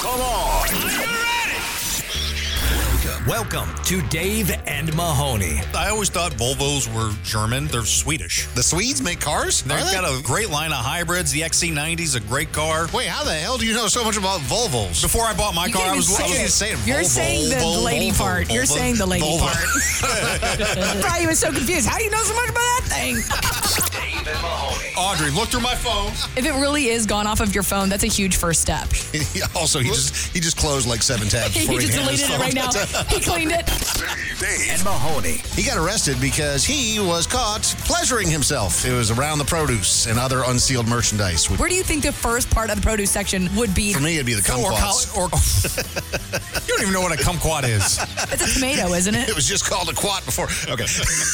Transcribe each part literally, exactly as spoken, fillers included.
Come on. Are you ready? Welcome to Dave and Mahoney. I always thought Volvos were German. They're Swedish. The Swedes make cars? They've got a great line of hybrids. The X C ninety is a great car. Wait, how the hell do you know so much about Volvos? Before I bought my You car, can't I was, even I was say it. saying You're Volvo, saying the Volvo, lady Volvo, part. You're Volvo, saying the lady Volvo. part. Probably was so confused. How do you know so much about that thing? Dave and Mahoney. Audrey, look through my phone. If it really is gone off of your phone, that's a huge first step. also, he just he just closed like seven tabs He before he just handed his deleted it phone. right now. He cleaned it. Dave and Mahoney. He got arrested because he was caught pleasuring himself. It was around the produce and other unsealed merchandise. Where do you think the first part of the produce section would be? For me, it'd be the Or, kumquats. col- or You don't even know what a kumquat is. It's a tomato, isn't it? It was just called a quat before. Okay.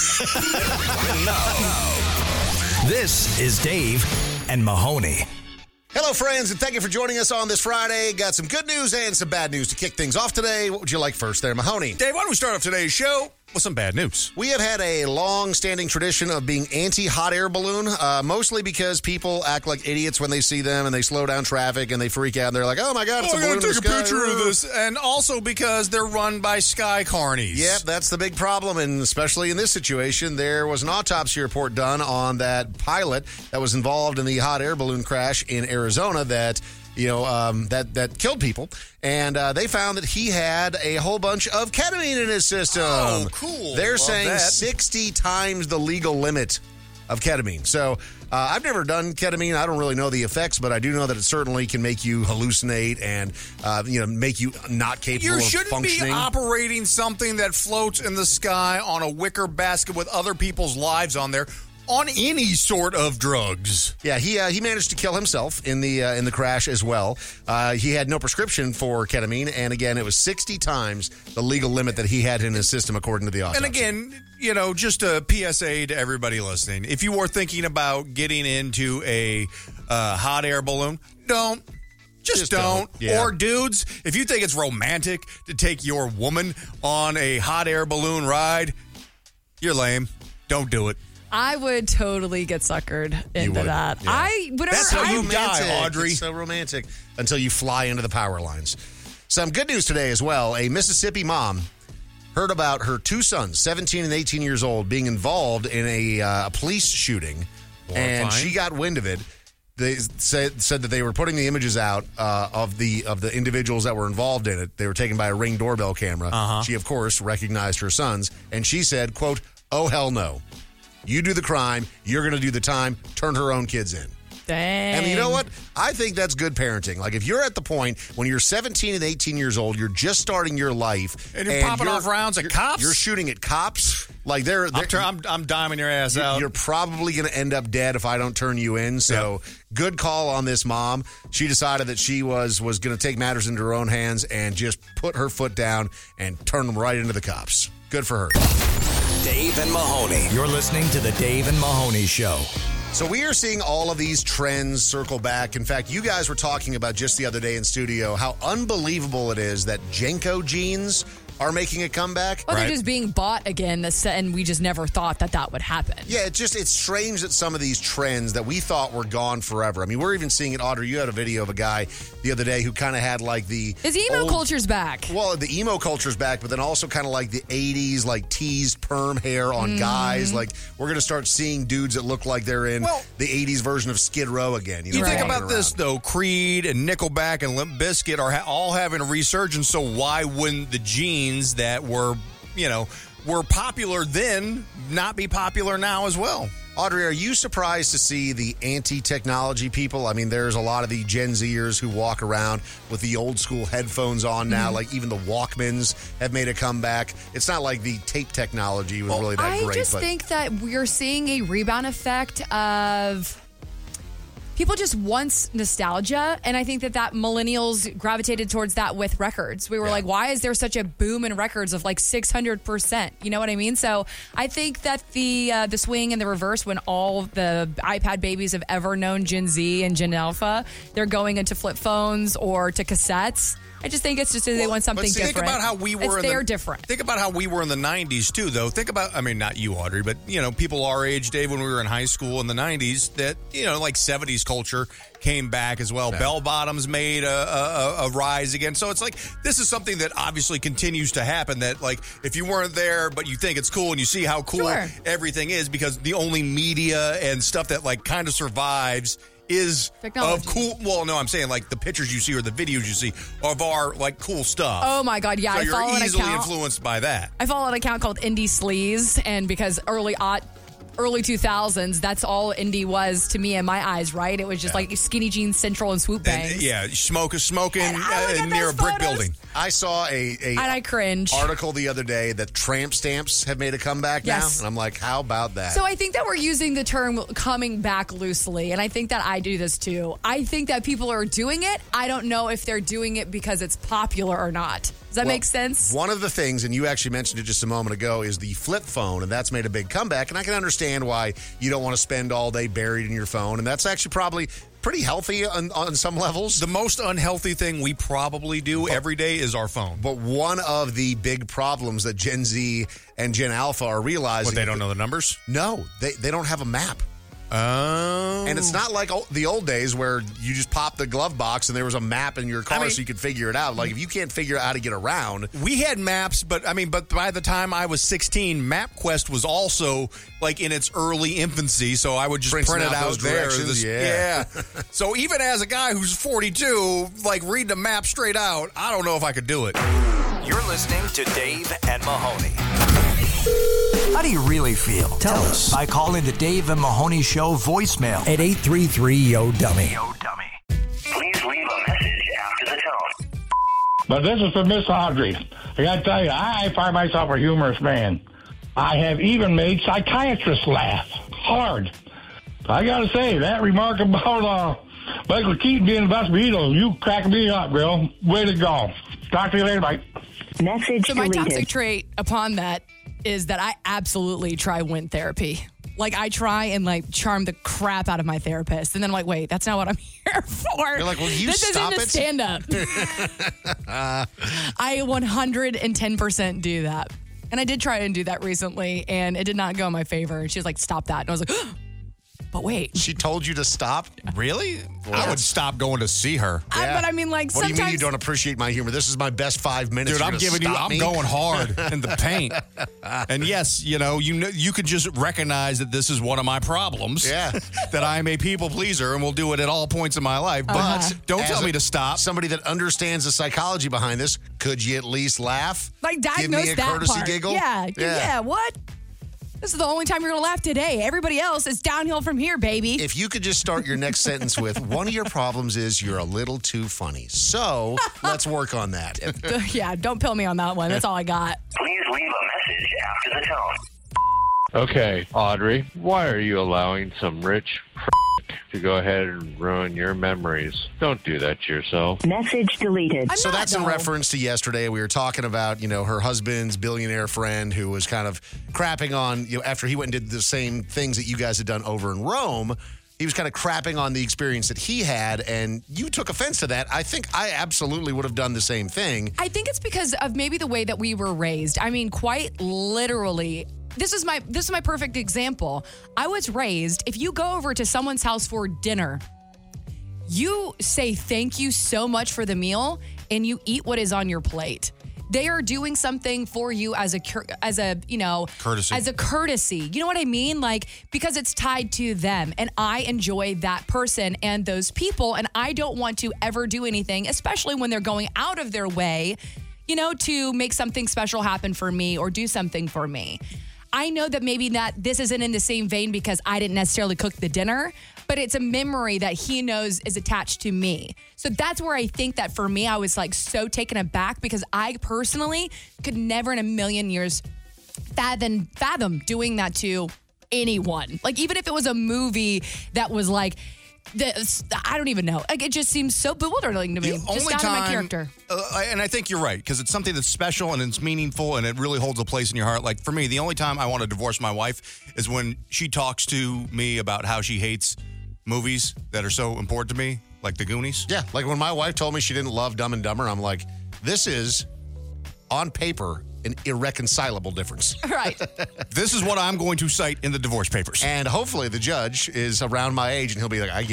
This is Dave and Mahoney. Hello, friends, and thank you for joining us on this Friday. Got some good news and some bad news to kick things off today. What would you like first there, Mahoney? Dave, why don't we start off today's show with some bad news? We have had a long-standing tradition of being anti-hot air balloon, uh, mostly because people act like idiots when they see them and they slow down traffic and they freak out and they're like, oh my God, it's Oh, a I balloon gotta in the take a sky. picture of this. And also because they're run by Sky Carnies. Yep, that's the big problem, and especially in this situation, there was an autopsy report done on that pilot that was involved in the hot air balloon crash in Arizona that, you know, um, that, that killed people, and uh, they found that he had a whole bunch of ketamine in his system. Oh, cool. They're Love saying that. sixty times the legal limit of ketamine. So uh, I've never done ketamine. I don't really know the effects, but I do know that it certainly can make you hallucinate and, uh, you know, make you not capable You of shouldn't functioning. be operating something that floats in the sky on a wicker basket with other people's lives on there on any sort of drugs. Yeah, he uh, he managed to kill himself in the uh, in the crash as well. Uh, he had no prescription for ketamine, and again, it was sixty times the legal limit that he had in his system, according to the autopsy. And again, you know, just a P S A to everybody listening. If you are thinking about getting into a uh, hot air balloon, don't. Just, Just don't. don't. Yeah. Or dudes, if you think it's romantic to take your woman on a hot air balloon ride, you're lame. Don't do it. I would totally get suckered into would, that. yeah. I whatever. That's how I, you die, Romantic. Audrey. It's so romantic until you fly into the power lines. Some good news today as well. A Mississippi mom heard about her two sons, seventeen and eighteen years old, being involved in a, uh, a police shooting, and Horrifying. she got wind of it. They said said that they were putting the images out uh, of the of the individuals that were involved in it. They were taken by a Ring doorbell camera. Uh-huh. She, of course, recognized her sons, and she said, quote, "Oh, hell no. You do the crime, you're going to do the time, turn her own kids in." dang. And you know what? I think that's good parenting. Like, if you're at the point when you're seventeen and eighteen years old, you're just starting your life. And you're popping off rounds at you're- cops? You're shooting at cops. Like, they're... they're I'm, tur- I'm, I'm diming your ass you're, out. you're probably going to end up dead if I don't turn you in. So, good call on this mom. She decided that she was was going to take matters into her own hands and just put her foot down and turn them right into the cops. Good for her. Dave and Mahoney. You're listening to the Dave and Mahoney Show. So we are seeing all of these trends circle back. In fact, you guys were talking about just the other day in studio how unbelievable it is that Jenko jeans are making a comeback. Well, right? they're just being bought again, this- and we just never thought that that would happen. Yeah, it's just, it's strange that some of these trends that we thought were gone forever. I mean, we're even seeing it, Audrey, you had a video of a guy the other day who kind of had like the... His emo old- culture's back. Well, the emo culture's back, but then also kind of like the eighties, like teased perm hair on Mm-hmm. guys. Like, we're going to start seeing dudes that look like they're in Well- the eighties version of Skid Row again. You, know, You think walking about this, around. though. Creed and Nickelback and Limp Bizkit are ha- all having a resurgence, so why wouldn't the jeans that were, you know, were popular then not be popular now as well? Audrey, are you surprised to see the anti-technology people? I mean, there's a lot of the Gen Zers who walk around with the old school headphones on now. Mm-hmm. Like, even the Walkmans have made a comeback. It's not like the tape technology was really that I great. just but think that we're seeing a rebound effect of people just want nostalgia, and I think that that millennials gravitated towards that with records. We were Yeah. like, why is there such a boom in records of like six hundred percent? You know what I mean? So I think that the uh, the swing and the reverse, when all the iPad babies have ever known Gen Z and Gen Alpha, they're going into flip phones or to cassettes. I just think it's just they want something but see, different. Think about how we were. It's, in they're the, different. Think about how we were in the nineties too, though. Think about, I mean, not you, Audrey, but you know, people our age, Dave, when we were in high school in the nineties, that you know, like seventies culture came back as well. Yeah. Bell bottoms made a, a, a rise again. So it's like, this is something that obviously continues to happen, that like, if you weren't there, but you think it's cool and you see how cool sure. everything is, because the only media and stuff that like kind of survives is technology. Of cool. Well, no, I'm saying like the pictures you see or the videos you see of our like cool stuff. Oh my God, yeah. So I you're follow easily an account, influenced by that. I follow an account called Indie Sleaze, and because early aught, early two thousands, that's all indie was to me in my eyes, right? It was just yeah. like skinny jeans central and swoop bangs. And, yeah, smoke, smoking uh, near a brick photos. building. I saw a, a and I cringe. article the other day that tramp stamps have made a comeback yes. now. And I'm like, how about that? So I think that we're using the term coming back loosely. And I think that I do this too. I think that people are doing it. I don't know if they're doing it because it's popular or not. Does that well, make sense? One of the things, and you actually mentioned it just a moment ago, is the flip phone, and that's made a big comeback. And I can understand why you don't want to spend all day buried in your phone, and that's actually probably pretty healthy on, on some levels. The most unhealthy thing we probably do but, every day is our phone. But one of the big problems that Gen Z and Gen Alpha are realizing... But they don't know the numbers? No, they, they don't have a map. Oh. And it's not like the old days where you just pop the glove box and there was a map in your car I mean, so you could figure it out. Like, if you can't figure out how to get around. We had maps, but I mean, but by the time I was sixteen, MapQuest was also like in its early infancy, so I would just Printing print it out out those there. directions, This, yeah. yeah. So even as a guy who's forty-two, like reading a map straight out, I don't know if I could do it. You're listening to Dave and Mahoney. How do you really feel? Tell, Tell us by calling the Dave and Mahoney Show voicemail at eight three three, Y O, dummy. Yo, dummy. Please leave a message after the tone. But this is for Miss Audrey. I got to tell you, I find myself a humorous man. I have even made psychiatrists laugh hard. I got to say, that remark about uh, Michael Keaton being the best Beatle, you crack me up, girl. Way to go. Talk to you later. Bye. Message So my deleted. toxic trait upon that is that I absolutely try wind therapy. Like, I try and, like, charm the crap out of my therapist. And then I'm like, wait, that's not what I'm here for. You're like, will you this stop isn't a it? stand-up. I one hundred ten percent do that. And I did try and do that recently, and it did not go in my favor. And she was like, stop that. And I was like, but wait. She told you to stop? Really? I would stop going to see her. I, but I mean, like, What sometimes... do you mean you don't appreciate my humor? This is my best five minutes. Dude, You're I'm gonna giving you, stop I'm me? going hard in the paint. And yes, you know, you know, you could just recognize that this is one of my problems. Yeah. That I'm a people pleaser and will do it at all points in my life. But Uh-huh. don't As tell a- me to stop. Somebody that understands the psychology behind this, could you at least laugh? Like, Give diagnose me a that courtesy part. giggle? Yeah, yeah, yeah, what? This is the only time you're going to laugh today. Everybody else is downhill from here, baby. If you could just start your next sentence with, one of your problems is you're a little too funny. So let's work on that. Yeah, don't pill me on that one. That's all I got. Please leave a message after the tone. Okay, Audrey, why are you allowing some rich to go ahead and ruin your memories? Don't do that to yourself. Message deleted. I'm So not, that's in though. reference to yesterday. We were talking about, you know, her husband's billionaire friend who was kind of crapping on, you know, after he went and did the same things that you guys had done over in Rome. He was kind of crapping on the experience that he had, and you took offense to that. I think I absolutely would have done the same thing. I think it's because of maybe the way that we were raised. I mean, quite literally. This is my this is my perfect example. I was raised, if you go over to someone's house for dinner, you say thank you so much for the meal and you eat what is on your plate. They are doing something for you as a cur- as a, you know, Courtesy. as a courtesy. You know what I mean? Like, because it's tied to them, and I enjoy that person and those people, and I don't want to ever do anything, especially when they're going out of their way, you know, to make something special happen for me or do something for me. I know that maybe that this isn't in the same vein because I didn't necessarily cook the dinner, but it's a memory that he knows is attached to me. So that's where I think that for me, I was like so taken aback because I personally could never in a million years fathom, fathom doing that to anyone. Like, even if it was a movie that was like, this, I don't even know. Like, it just seems so bewildering to me. The Just only down to my time, character. uh, and I think you're right, because it's something that's special and it's meaningful and it really holds a place in your heart. Like, for me, the only time I want to divorce my wife is when she talks to me about how she hates movies that are so important to me, like The Goonies. Yeah, like when my wife told me she didn't love Dumb and Dumber, I'm like, this is, on paper, an irreconcilable difference. Right. This is what I'm going to cite in the divorce papers. And hopefully the judge is around my age and he'll be like, I get it.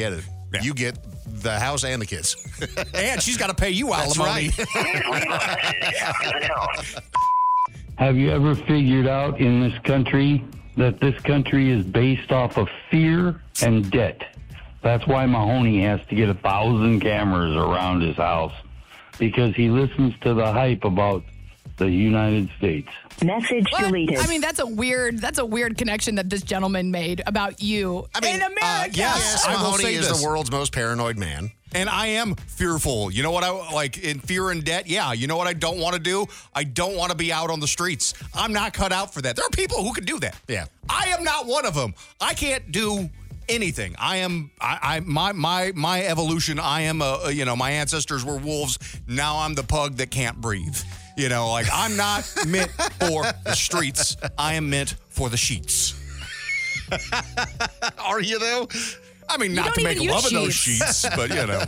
Yeah. you get the house and the kids. And she's got to pay you That's alimony. right. Please leave a message after the tone. Have you ever figured out in this country that this country is based off of fear and debt? That's why Mahoney has to get a thousand cameras around his house, because he listens to the hype about the United States. Message What? deleted. I mean, that's a weird that's a weird connection that this gentleman made about you I mean, in America. uh, yes. Yes, I will Mahoney say is this. the world's most paranoid man. And I am fearful. You know what I like in fear and debt? Yeah. You know what I don't want to do? I don't want to be out on the streets. I'm not cut out for that. There are people who can do that. Yeah. I am not one of them. I can't do anything. I am I, I my my my evolution, I am a, a you know, my ancestors were wolves. Now I'm the pug that can't breathe. You know, like I'm not meant for the streets. I am meant for the sheets. Are you, though? I mean, not don't to make even use love of those sheets. sheets, but you know,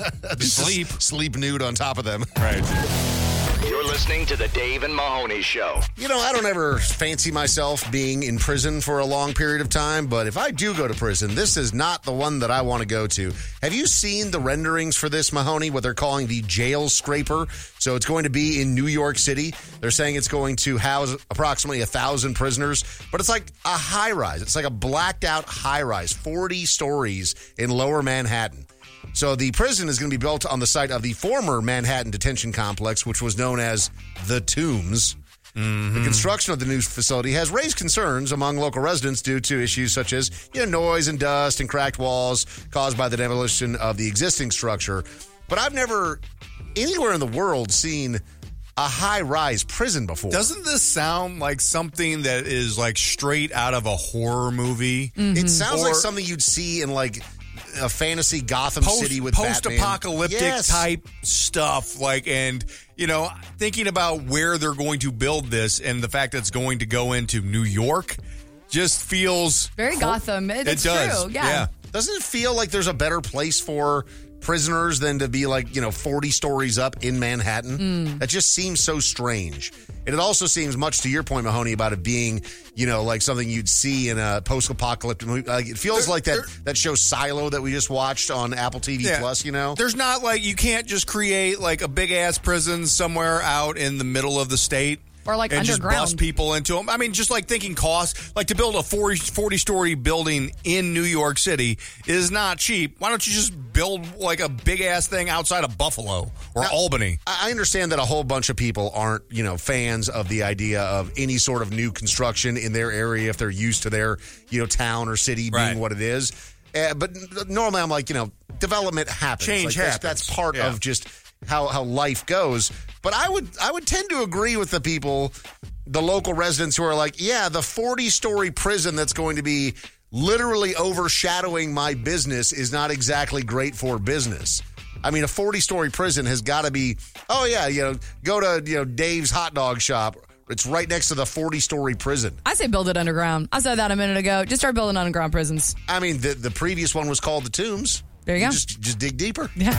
sleep. Sleep nude on top of them. Right. You're listening to the Dave and Mahoney Show. You know, I don't ever fancy myself being in prison for a long period of time, but if I do go to prison, this is not the one that I want to go to. Have you seen the renderings for this, Mahoney, what they're calling the jail scraper? So it's going to be in New York City. They're saying it's going to house approximately a thousand prisoners, but it's like a high rise. It's like a blacked out high rise, forty stories in lower Manhattan. So the prison is going to be built on the site of the former Manhattan Detention Complex, which was known as the Tombs. Mm-hmm. The construction of the new facility has raised concerns among local residents due to issues such as you know, noise and dust and cracked walls caused by the demolition of the existing structure. But I've never anywhere in the world seen a high-rise prison before. Doesn't this sound like something that is like straight out of a horror movie? Mm-hmm. It sounds Or- like something you'd see in like a fantasy Gotham Post, City with Batman. post-apocalyptic Yes. type stuff, like, and you know, thinking about where they're going to build this and the fact that it's going to go into New York, just feels Very Gotham. It, It it's does, true. Yeah. yeah. Doesn't it feel like there's a better place for prisoners than to be like, you know, forty stories up in Manhattan? Mm. That just seems so strange. And it also seems, much to your point, Mahoney, about it being, you know, like something you'd see in a post-apocalyptic movie. Like, it feels There- like that, there- that show Silo that we just watched on Apple T V Yeah. Plus, you know? There's not like you can't just create like a big ass prison somewhere out in the middle of the state. Or, like, and just underground. bust people into them. I mean, just like thinking cost, like to build a forty story building in New York City is not cheap. Why don't you just build like a big ass thing outside of Buffalo or Now, Albany? I understand that a whole bunch of people aren't, you know, fans of the idea of any sort of new construction in their area if they're used to their, you know, town or city being Right. what it is. Uh, but normally I'm like, you know, development happens. Change Like, that's, happens. that's part Yeah. of just how how life goes. But I would I would tend to agree with the people, the local residents who are like, yeah, the forty story prison that's going to be literally overshadowing my business is not exactly great for business. I mean, a forty story prison has got to be, oh yeah, you know, go to, you know, Dave's hot dog shop. It's right next to the forty story prison. I say build it underground. I said that a minute ago. Just start building underground prisons. I mean, the the previous one was called the Tombs. There you go. Just just dig deeper. Yeah.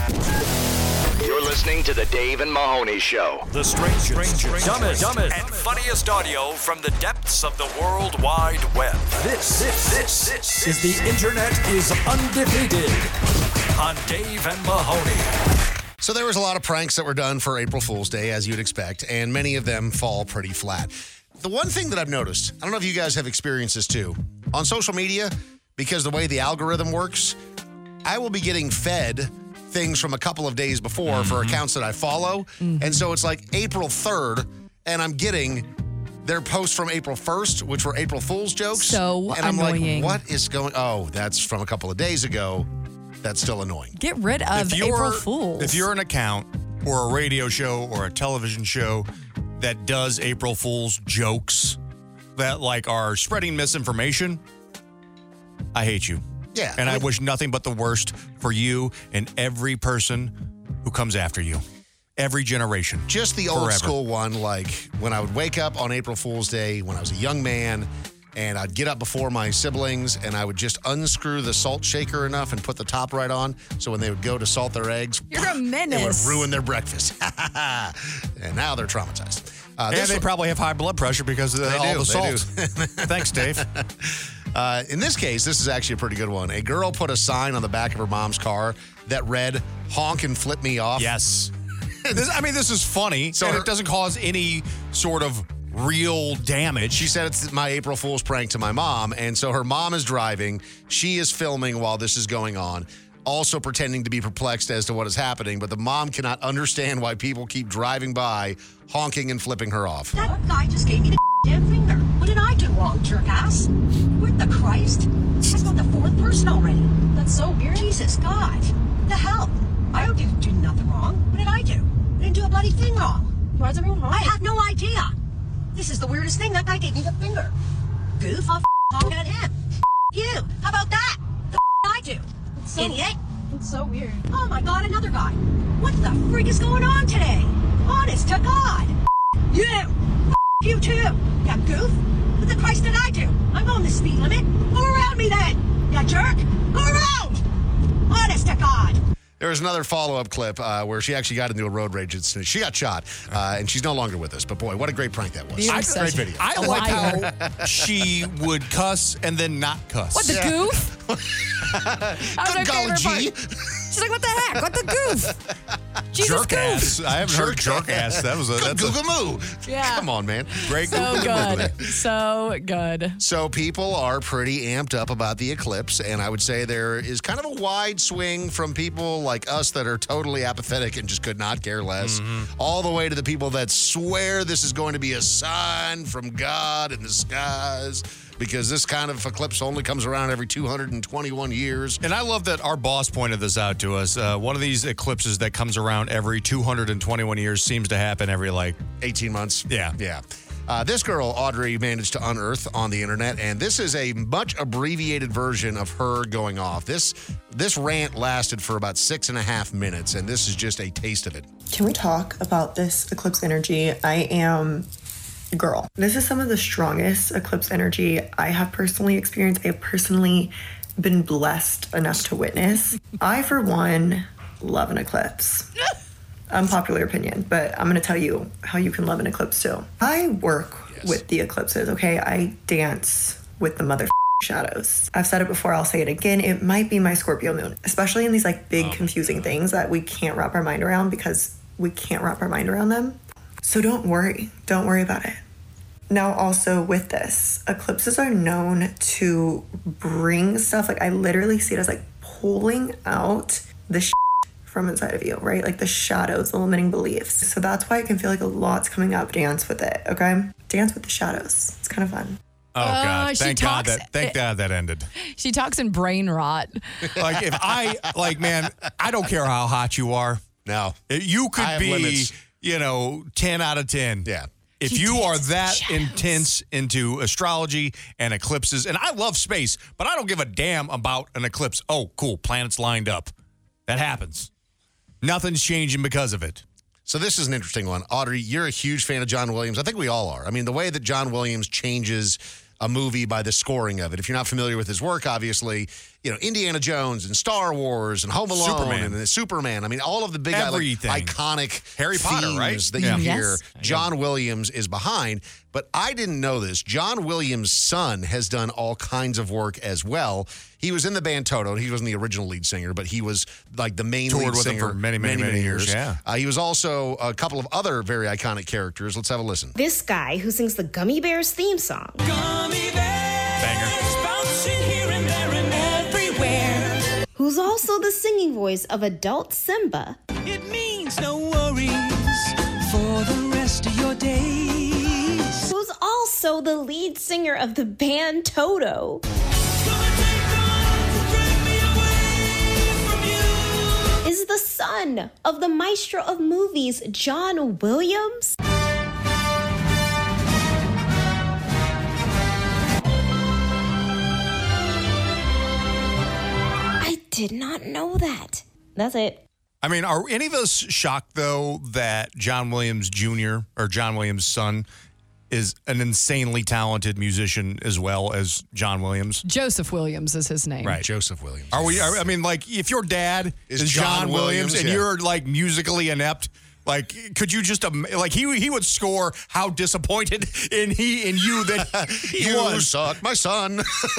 You're listening to the Dave and Mahoney Show. The strangest, dumbest, dumbest, and funniest audio from the depths of the World Wide Web. This, this, this, this is the Internet is undefeated on Dave and Mahoney. So there was a lot of pranks that were done for April Fool's Day, as you'd expect, and many of them fall pretty flat. The one thing that I've noticed, I don't know if you guys have experienced this too, on social media, because the way the algorithm works, I will be getting fed things from a couple of days before mm-hmm. for accounts that I follow. Mm-hmm. And so it's like April third, and I'm getting their posts from April first, which were April Fool's jokes. So and I'm annoying. like, what is going Oh, that's from a couple of days ago. That's still annoying. Get rid of If you're- April Fools. If you're an account or a radio show or a television show that does April Fool's jokes that like are spreading misinformation, I hate you. Yeah. And I, I mean- wish nothing but the worst for you and every person who comes after you. Every generation. Just the old Forever. school one, like when I would wake up on April Fool's Day when I was a young man, and I'd get up before my siblings, and I would just unscrew the salt shaker enough and put the top right on, so when they would go to salt their eggs, You're a it would menace. ruin their breakfast. And now they're traumatized. Uh, And this they one- probably have high blood pressure because of They all do, the they salt. Thanks, Dave. Uh, in this case, this is actually a pretty good one. A girl put a sign on the back of her mom's car that read, honk and flip me off. Yes. This, I mean, this is funny, So and her- it doesn't cause any sort of real damage. She said it's my April Fool's prank to my mom. And so her mom is driving. She is filming while this is going on, also pretending to be perplexed as to what is happening. But the mom cannot understand why people keep driving by, honking and flipping her off. That guy just gave me the damn finger. What did I do wrong, jerk ass? What the Christ? That's not the fourth person already. That's so weird. Jesus, God. The hell? I didn't do nothing wrong. What did I do? I didn't do a bloody thing wrong. Why is everyone honking? I have no idea. This is the weirdest thing. That guy gave me the finger. Goof, I'll f- honk at him. F- you. How about that? The f- I do. It's so, Idiot. It's so weird. Oh my God, another guy. What the freak is going on today? Honest to God. F- you. F- you too. Yeah, goof. What the Christ did I do? I'm going the speed limit. Go around me then. Yeah, jerk. Go around. Honest to God. There was another follow-up clip uh, where she actually got into a road rage incident. She got shot, uh, and she's no longer with us. But boy, what a great prank that was. You're I, such great video. I a like liar. how she would cuss and then not cuss. What, the Yeah. goof? That was my Good golly, favorite G. part. She's like, what the heck? What the goof? Jesus jerk goof. ass. I haven't heard jerk ass. That was a Good that's a Google moo. Yeah. Come on, man. great So Google movie. good. So good. So people are pretty amped up about the eclipse, and I would say there is kind of a wide swing from people like us that are totally apathetic and just could not care less, all the way to the people that swear this is going to be a sign from God in the skies, because this kind of eclipse only comes around every two hundred twenty-one years. And I love that our boss pointed this out to us. Uh, one of these eclipses that comes around every two hundred twenty-one years seems to happen every, like, eighteen months. Yeah. Yeah. Uh, this girl, Audrey, managed to unearth on the internet, and this is a much abbreviated version of her going off. This this rant lasted for about six and a half minutes, and this is just a taste of it. Can we talk about this eclipse energy? I am a girl. This is some of the strongest eclipse energy I have personally experienced. I have personally been blessed enough to witness. I, for one, love an eclipse. Unpopular opinion, but I'm going to tell you how you can love an eclipse too. I work Yes. with the eclipses, okay? I dance with the mother shadows. I've said it before, I'll say it again. It might be my Scorpio moon, especially in these like big confusing things that we can't wrap our mind around because we can't wrap our mind around them. So don't worry. Don't worry about it. Now, also with this, eclipses are known to bring stuff, like I literally see it as like pulling out the shit from inside of you, right? Like the shadows, the limiting beliefs. So that's why it can feel like a lot's coming up. Dance with it, okay? Dance with the shadows. It's kind of fun. Oh, Uh, God. she Thank God talks- that thank God that ended. She talks in brain rot. Like, if I, like, man, I don't care how hot you are. No. You I could have be, limits. you know, ten out of ten. Yeah. If She you are dances that shadows. intense into astrology and eclipses, and I love space, but I don't give a damn about an eclipse. Oh, cool. Planets lined up. That happens. Nothing's changing because of it. So this is an interesting one. Audrey, you're a huge fan of John Williams. I think we all are. I mean, the way that John Williams changes a movie by the scoring of it. If you're not familiar with his work, obviously, you know, Indiana Jones and Star Wars and Home Alone Superman. and Superman. I mean, all of the big Everything. like, iconic Harry Potter, themes right? that Yeah. you hear, Yes. John Williams is behind. But I didn't know this. John Williams' son has done all kinds of work as well. He was in the band Toto. He wasn't the original lead singer, but he was like the main Toured lead with him singer for many, many, many years, yeah. Uh, he was also a couple of other very iconic characters. Let's have a listen. This guy who sings the Gummy Bears theme song. Banger. Who's also the singing voice of adult Simba. It means no worries for the rest of your days. Who's also the lead singer of the band Toto. Is the son of the maestro of movies, John Williams. I did not know that. That's it. I mean, are any of us shocked, though, that John Williams Junior or John Williams' son is an insanely talented musician as well as John Williams? Joseph Williams is his name. Right. Joseph Williams. Are we? Are, I mean, like, if your dad is, Is John, John Williams, Williams, and yeah. you're like musically inept, Like, could you just um, like he he would score how disappointed in he in you that he you was. suck, my son.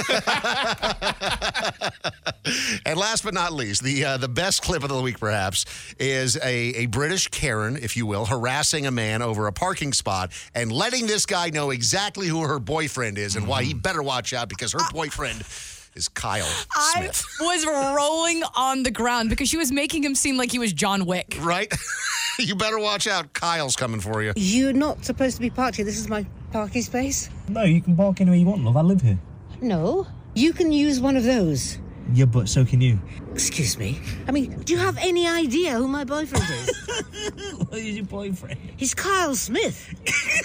And last but not least, the uh, the best clip of the week, perhaps, is a, a British Karen, if you will, harassing a man over a parking spot and letting this guy know exactly who her boyfriend is and why he better watch out because her boyfriend is Kyle Smith. I was rolling on the ground because she was making him seem like he was John Wick. Right? You better watch out. Kyle's coming for you. You're not supposed to be parked here. This is my parking space. No, you can park anywhere you want, love. I live here. No. You can use one of those. Yeah, but so can you. Excuse me. I mean, do you have any idea who my boyfriend is? Who is your boyfriend? He's Kyle Smith.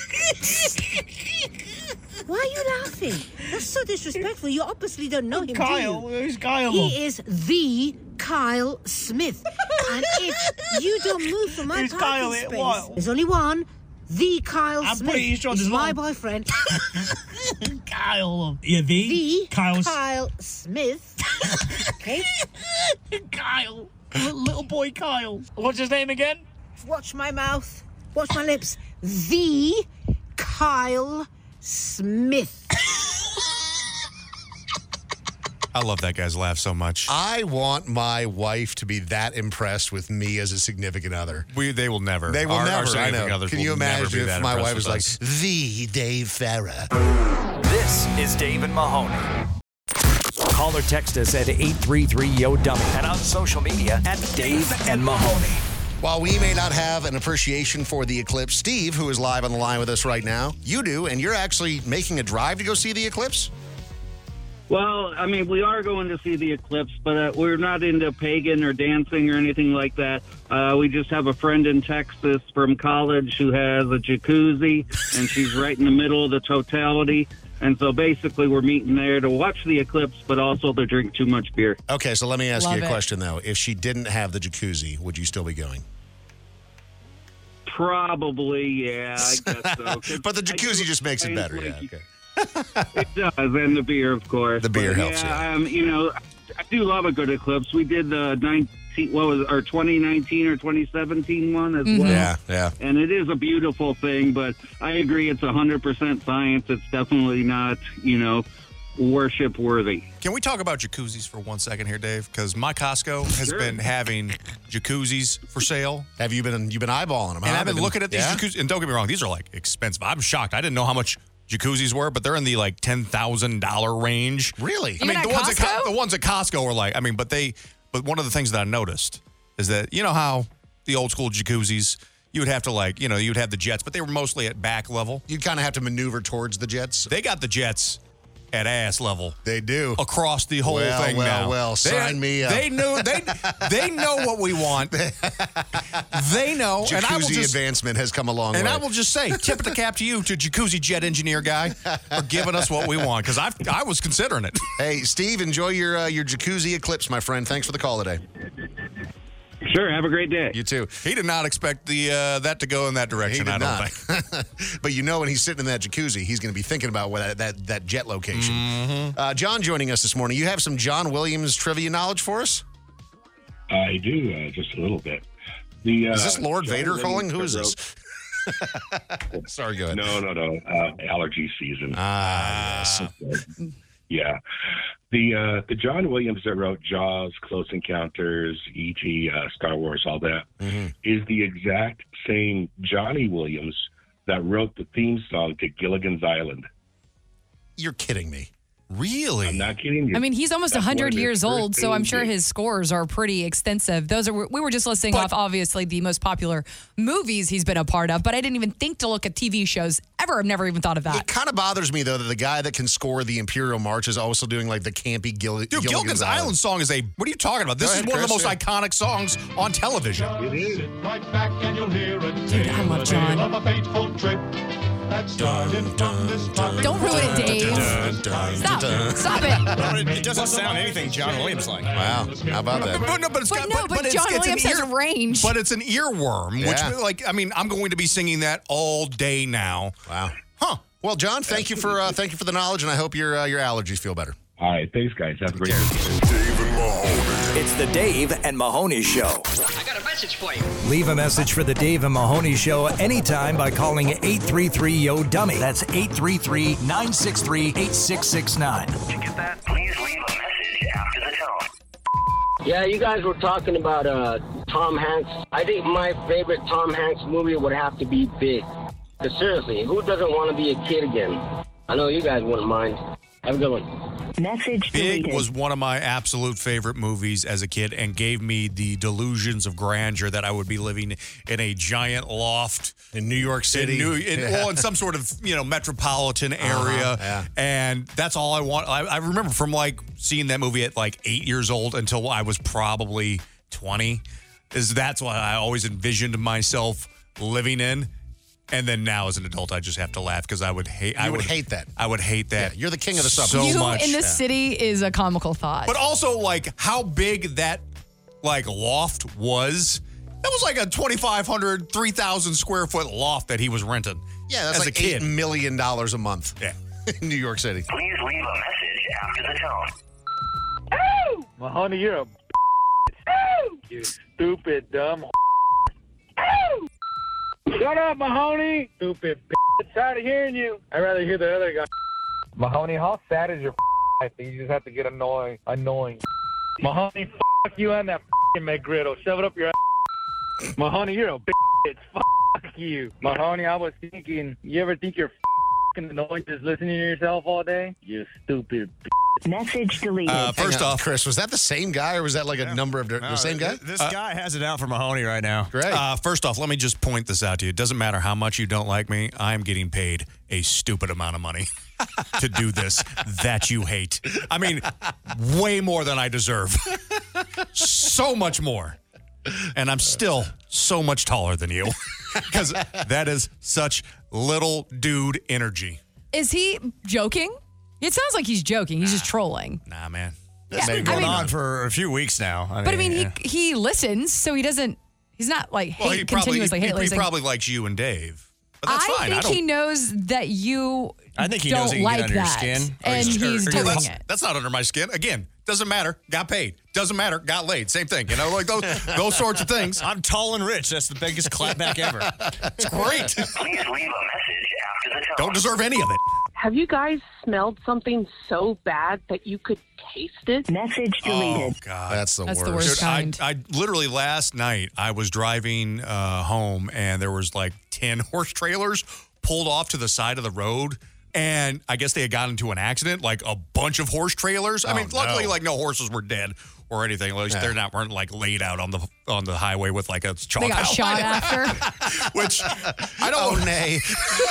Why are you laughing? That's so disrespectful. You obviously don't know him, Kyle? do you? Who's Kyle? He is the Kyle Smith. And if you don't move from my Who's parking Kyle? space, What? there's only one. The Kyle I'm Smith. pretty sure He's there's my one. boyfriend. Kyle. Yeah, the? The Kyle's... Kyle Smith. Okay? Kyle. Little, little boy Kyle. What's his name again? Watch my mouth. Watch my lips. The Kyle Smith. I love that guy's laugh so much. I want my wife to be that impressed with me as a significant other. We, they will never. They will Our- our never. I significant know. others Can will you never imagine be if that my wife impressed was with like, us. the Dave Farah? This is Dave and Mahoney. Call or text us at eight three three yo dummy and on social media at Dave and Mahoney. While we may not have an appreciation for the eclipse, Steve, who is live on the line with us right now, you do, and you're actually making a drive to go see the eclipse? Well, I mean, we are going to see the eclipse, but uh, we're not into pagan or dancing or anything like that. Uh, we just have a friend in Texas from college who has a jacuzzi, and she's right in the middle of the totality. And so basically we're meeting there to watch the eclipse, but also to drink too much beer. Okay, so let me ask Love you a it. question, though. If she didn't have the jacuzzi, would you still be going? Probably, yeah, I guess so. 'Cause But the I jacuzzi do just makes it find, better, like, yeah, okay. It does, and the beer, of course. The beer But, helps, yeah. Um, you know, I do love a good eclipse. We did the nineteen, what was it, or twenty nineteen or twenty seventeen one as well. Yeah, yeah. And it is a beautiful thing, but I agree it's one hundred percent science. It's definitely not, you know, worship worthy. Can we talk about jacuzzis for one second here, Dave? Because my Costco has Sure. been having jacuzzis for sale. Have you been you've been eyeballing them? And huh? I've been They've looking at these yeah? jacuzzis, and don't get me wrong, these are like expensive. I'm shocked. I didn't know how much jacuzzis were, but they're in the like ten thousand dollar range. Really? I mean, Even the at ones at Co- Costco? the ones at Costco are like, I mean, but they, but one of the things that I noticed is that you know how the old school jacuzzis, you would have to like, you know, you'd have the jets, but they were mostly at back level. You'd kind of have to maneuver towards the jets. They got the jets at ass level. They do. Across the whole Well, thing well, now. well, They- sign me up. They know they they know what we want. They know, and I will Jacuzzi just advancement has come a long and way. I will just say, tip of the cap to you, to jacuzzi jet engineer guy, for giving us what we want because I I was considering it. Hey, Steve, enjoy your uh, your jacuzzi eclipse, my friend. Thanks for the call today. Sure, have a great day. You too. He did not expect the uh, that to go in that He direction. did I don't not. think. But you know, when he's sitting in that jacuzzi, he's going to be thinking about where that, that, that jet location. Mm-hmm. Uh, John joining us this morning. You have some John Williams trivia knowledge for us? I do, uh, just a little bit. The, uh, Is this Lord John Vader Williams calling? Who is wrote- this? Sorry, go ahead. No, no, no. Uh, allergy season. Ah, yes. Yeah. The uh, the John Williams that wrote Jaws, Close Encounters, E T, uh, Star Wars, all that, Mm-hmm. is the exact same Johnny Williams that wrote the theme song to Gilligan's Island. You're kidding me. Really? I'm not kidding you. I mean, he's almost That's one one hundred of his years first old, so I'm things sure that- his scores are pretty extensive. Those are we were just listing off, obviously, the most popular movies he's been a part of, but I didn't even think to look at T V shows ever. I've never even thought of that. It kind of bothers me, though, that the guy that can score the Imperial March is also doing like the campy Gil- Dude, Gilligan's, Gilligan's Island song is a. What are you talking about? This Go is ahead, one of the Chris, most yeah. iconic songs on television. It is. Dude, I love John. Don't ruin it, Dave. Stop. Stop it. It doesn't sound anything John Williams like. Wow. How about that? But, no, but it's But got, no, but it's, John it's Williams an has ear, range. But it's an earworm, Yeah. which, like, I mean, I'm going to be singing that all day now. Wow. Huh. Well, John, thank you for uh, thank you for the knowledge, and I hope your uh, your allergies feel better. All right. Thanks, guys. Have a great day. Dave and Mahoney. It's the Dave and Mahoney Show. I got a message for you. Leave a message for the Dave and Mahoney Show anytime by calling eight three three, Y O, dummy. That's eight three three, nine six three, eight six six nine. Did you get that? Please leave a message after the tone. Yeah, you guys were talking about uh, Tom Hanks. I think my favorite Tom Hanks movie would have to be Big. Because seriously, who doesn't want to be a kid again? I know you guys wouldn't mind. Have a good one. Message Big deleted. was one of my absolute favorite movies as a kid and gave me the delusions of grandeur that I would be living in a giant loft in New York City. In New, in, Yeah. Well, in some sort of, you know, metropolitan area. Uh-huh, yeah. And that's all I want. I, I remember from like seeing that movie at like eight years old until I was probably twenty. Is that's what I always envisioned myself living in. And then now, as an adult, I just have to laugh because I would hate. You I would hate that. I would hate that. Yeah, you're the king of the so suburbs. you much. in the city is a comical thought. But also, like, how big that, like, loft was. That was like a twenty-five hundred, three thousand square foot loft that he was renting. Yeah, that's as like a kid. eight million dollars a month. Yeah. In New York City. Please leave a message after the tone. Oh! Mahoney, you're a oh! You stupid, dumb oh! Shut up, Mahoney! Stupid bitch. Tired of hearing you. I'd rather hear the other guy. Mahoney, how sad is your life that you just have to get annoying? Annoying. Mahoney, fuck you and that McGriddle. Shove it up your ass. Mahoney, you're a bitch. Fuck you. Mahoney, I was thinking, you ever think you're fucking annoying just listening to yourself all day? You stupid bitch. Message deleted. Uh, first Hang on, off, Chris, was that the same guy or was that like a number of the No, same guy? th- This Uh, guy has it out for Mahoney right now. Great. Uh, first off, let me just point this out to you. It doesn't matter how much you don't like me. I'm getting paid a stupid amount of money to do this that you hate. I mean, way more than I deserve. So much more. And I'm still so much taller than you because that is such little dude energy. Is he joking? It sounds like he's joking. He's just trolling. Nah, man. It's Yeah, been I going mean- on for a few weeks now. I But I mean, yeah. he he listens, so he doesn't. He's not like hate Well, he probably, continuously he, hate he listening. probably likes you and Dave. But that's I fine. think I don't, he knows that you. I think he don't knows he can like get under your that, skin. and Or- he's or- doing that's, it. That's not under my skin. Again, doesn't matter. Got paid. Doesn't matter. Got laid. Same thing. You know, like those those sorts of things. I'm tall and rich. That's the biggest clapback ever. It's great. Please leave a message after the tone. Don't deserve any of it. Have you guys smelled something so bad that you could taste it? Message deleted. Oh God, That's the That's worst. the worst Dude, I, kind. I literally last night I was driving uh, home and there was like ten horse trailers pulled off to the side of the road. And I guess they had gotten into an accident, like a bunch of horse trailers. I Oh, mean, luckily, no. like no horses were dead or anything. At least Yeah. they're not weren't like laid out on the on the highway with like a chalk They got outline. shot after. Which I don't. Oh, nay.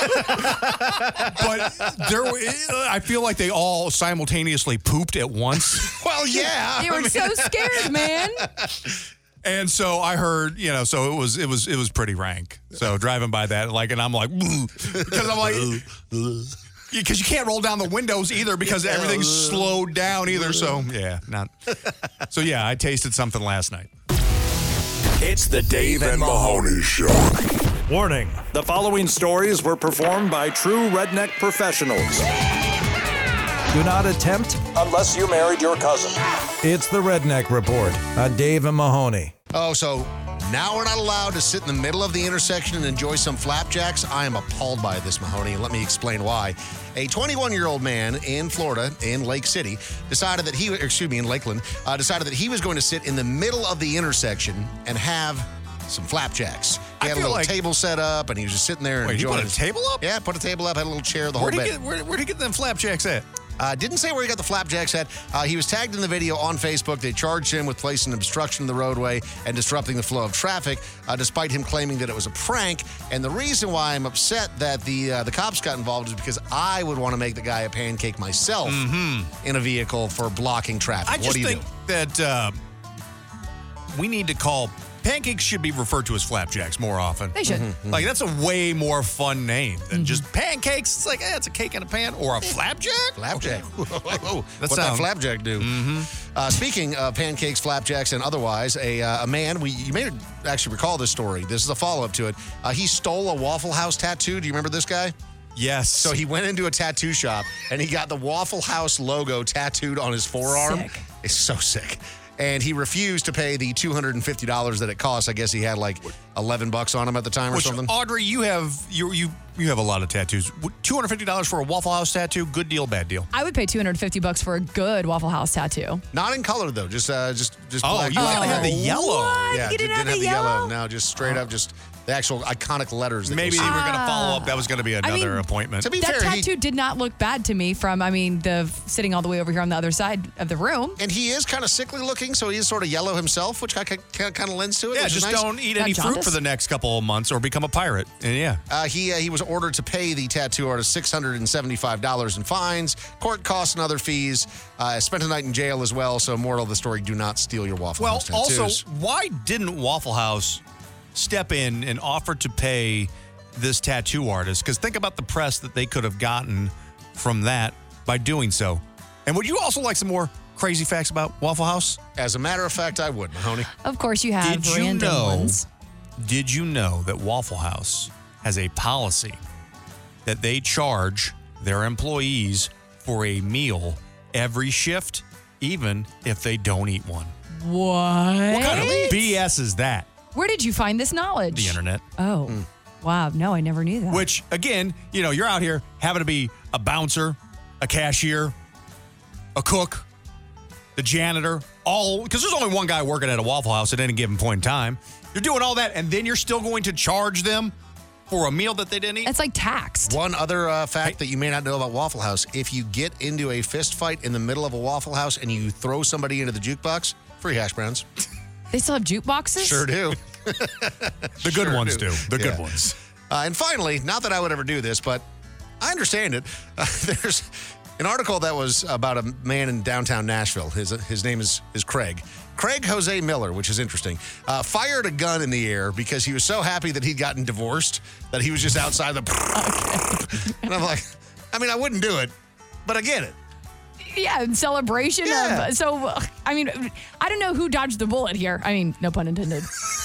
But there, were, I feel like they all simultaneously pooped at once. Well, yeah. They were so scared, man. And so I heard, you know, so it was it was it was pretty rank. So driving by that, like, and I'm like, because I'm like, because you can't roll down the windows either because everything's slowed down either. So yeah, not. So yeah, I tasted something last night. It's the Dave and Mahoney Show. Warning, the following stories were performed by true redneck professionals. Do not attempt unless you married your cousin. It's the Redneck Report on Dave and Mahoney. Oh, so now we're not allowed to sit in the middle of the intersection and enjoy some flapjacks? I am appalled by this, Mahoney, and let me explain why. A twenty-one-year-old man in Florida, in Lake City, decided that he, excuse me, in Lakeland, uh, decided that he was going to sit in the middle of the intersection and have some flapjacks. He I had a feel little like- table set up, and he was just sitting there and Wait, he enjoying put a his- table up? Yeah, put a table up, had a little chair, the Where'd whole he bit. get where, where'd he get them flapjacks at? Uh, didn't say where he got the flapjacks at. Uh, he was tagged in the video on Facebook. They charged him with placing obstruction in the roadway and disrupting the flow of traffic, uh, despite him claiming that it was a prank. And the reason why I'm upset that the uh, the cops got involved is because I would want to make the guy a pancake myself in a vehicle for blocking traffic. I what just do you think do? that uh, we need to call pancakes should be referred to as flapjacks more often. They should. Mm-hmm. Like that's a way more fun name than just pancakes. It's like, eh, it's a cake in a pan or a flapjack. Flapjack. Whoa, That what that sound- flapjack do? Mm-hmm. Uh, speaking of pancakes, flapjacks, and otherwise, a, uh, a man, we you may actually recall this story. This is a follow-up to it. Uh, he stole a Waffle House tattoo. Do you remember this guy? Yes. So he went into a tattoo shop, and he got the Waffle House logo tattooed on his forearm. Sick. It's so sick. and he refused to pay the two hundred fifty dollars that it cost. I guess he had like eleven bucks on him at the time or Which, something. Audrey, you have you you you have a lot of tattoos. two hundred fifty dollars for a Waffle House tattoo, good deal, bad deal? I would pay two hundred fifty bucks for a good Waffle House tattoo. Not in color though, just uh, just just Oh, black. you only had the yellow. What? Yeah, You d- didn't have the yellow? No, just straight up, just the actual iconic letters. That Maybe you'll they see. were going to follow up. That was going to be another mean, appointment. To be That fair, he- tattoo did not look bad to me from, I mean, the sitting all the way over here on the other side of the room. And he is kind of sickly looking, so he is sort of yellow himself, which kind of, kind of lends to it. Yeah, which is just nice. don't eat any fruit for the next couple of months or become a pirate. And yeah. Uh, he uh, he was ordered to pay the tattoo artist six hundred seventy-five dollars in fines, court costs, and other fees. Uh, spent a night in jail as well. So, moral of the story: do not steal your Waffle Well, House tattoos. also, why didn't Waffle House step in and offer to pay this tattoo artist? Because think about the press that they could have gotten from that by doing so. And would you also like some more crazy facts about Waffle House? As a matter of fact, I would, Mahoney. Of course, you have Did you random know? ones. Did you know that Waffle House has a policy that they charge their employees for a meal every shift, even if they don't eat one? What? What kind of B S is that? Where did you find this knowledge? The internet. Oh, wow. No, I never knew that. Which, again, you know, you're out here having to be a bouncer, a cashier, a cook, the janitor, all because there's only one guy working at a Waffle House at any given point in time. You're doing all that, and then you're still going to charge them for a meal that they didn't eat? It's like taxed. One other uh, fact that you may not know about Waffle House: if you get into a fist fight in the middle of a Waffle House and you throw somebody into the jukebox, free hash browns. They still have jukeboxes? Sure do. The good ones do. The good Yeah. ones. Uh, and finally, not that I would ever do this, but I understand it. Uh, there's an article that was about a man in downtown Nashville. His his name is is Craig. Craig Jose Miller, which is interesting, uh, fired a gun in the air because he was so happy that he'd gotten divorced that he was just outside the. Okay. And I'm like, I mean, I wouldn't do it, but I get it. Yeah, in celebration Yeah. of. So, uh, I mean, I don't know who dodged the bullet here. I mean, no pun intended.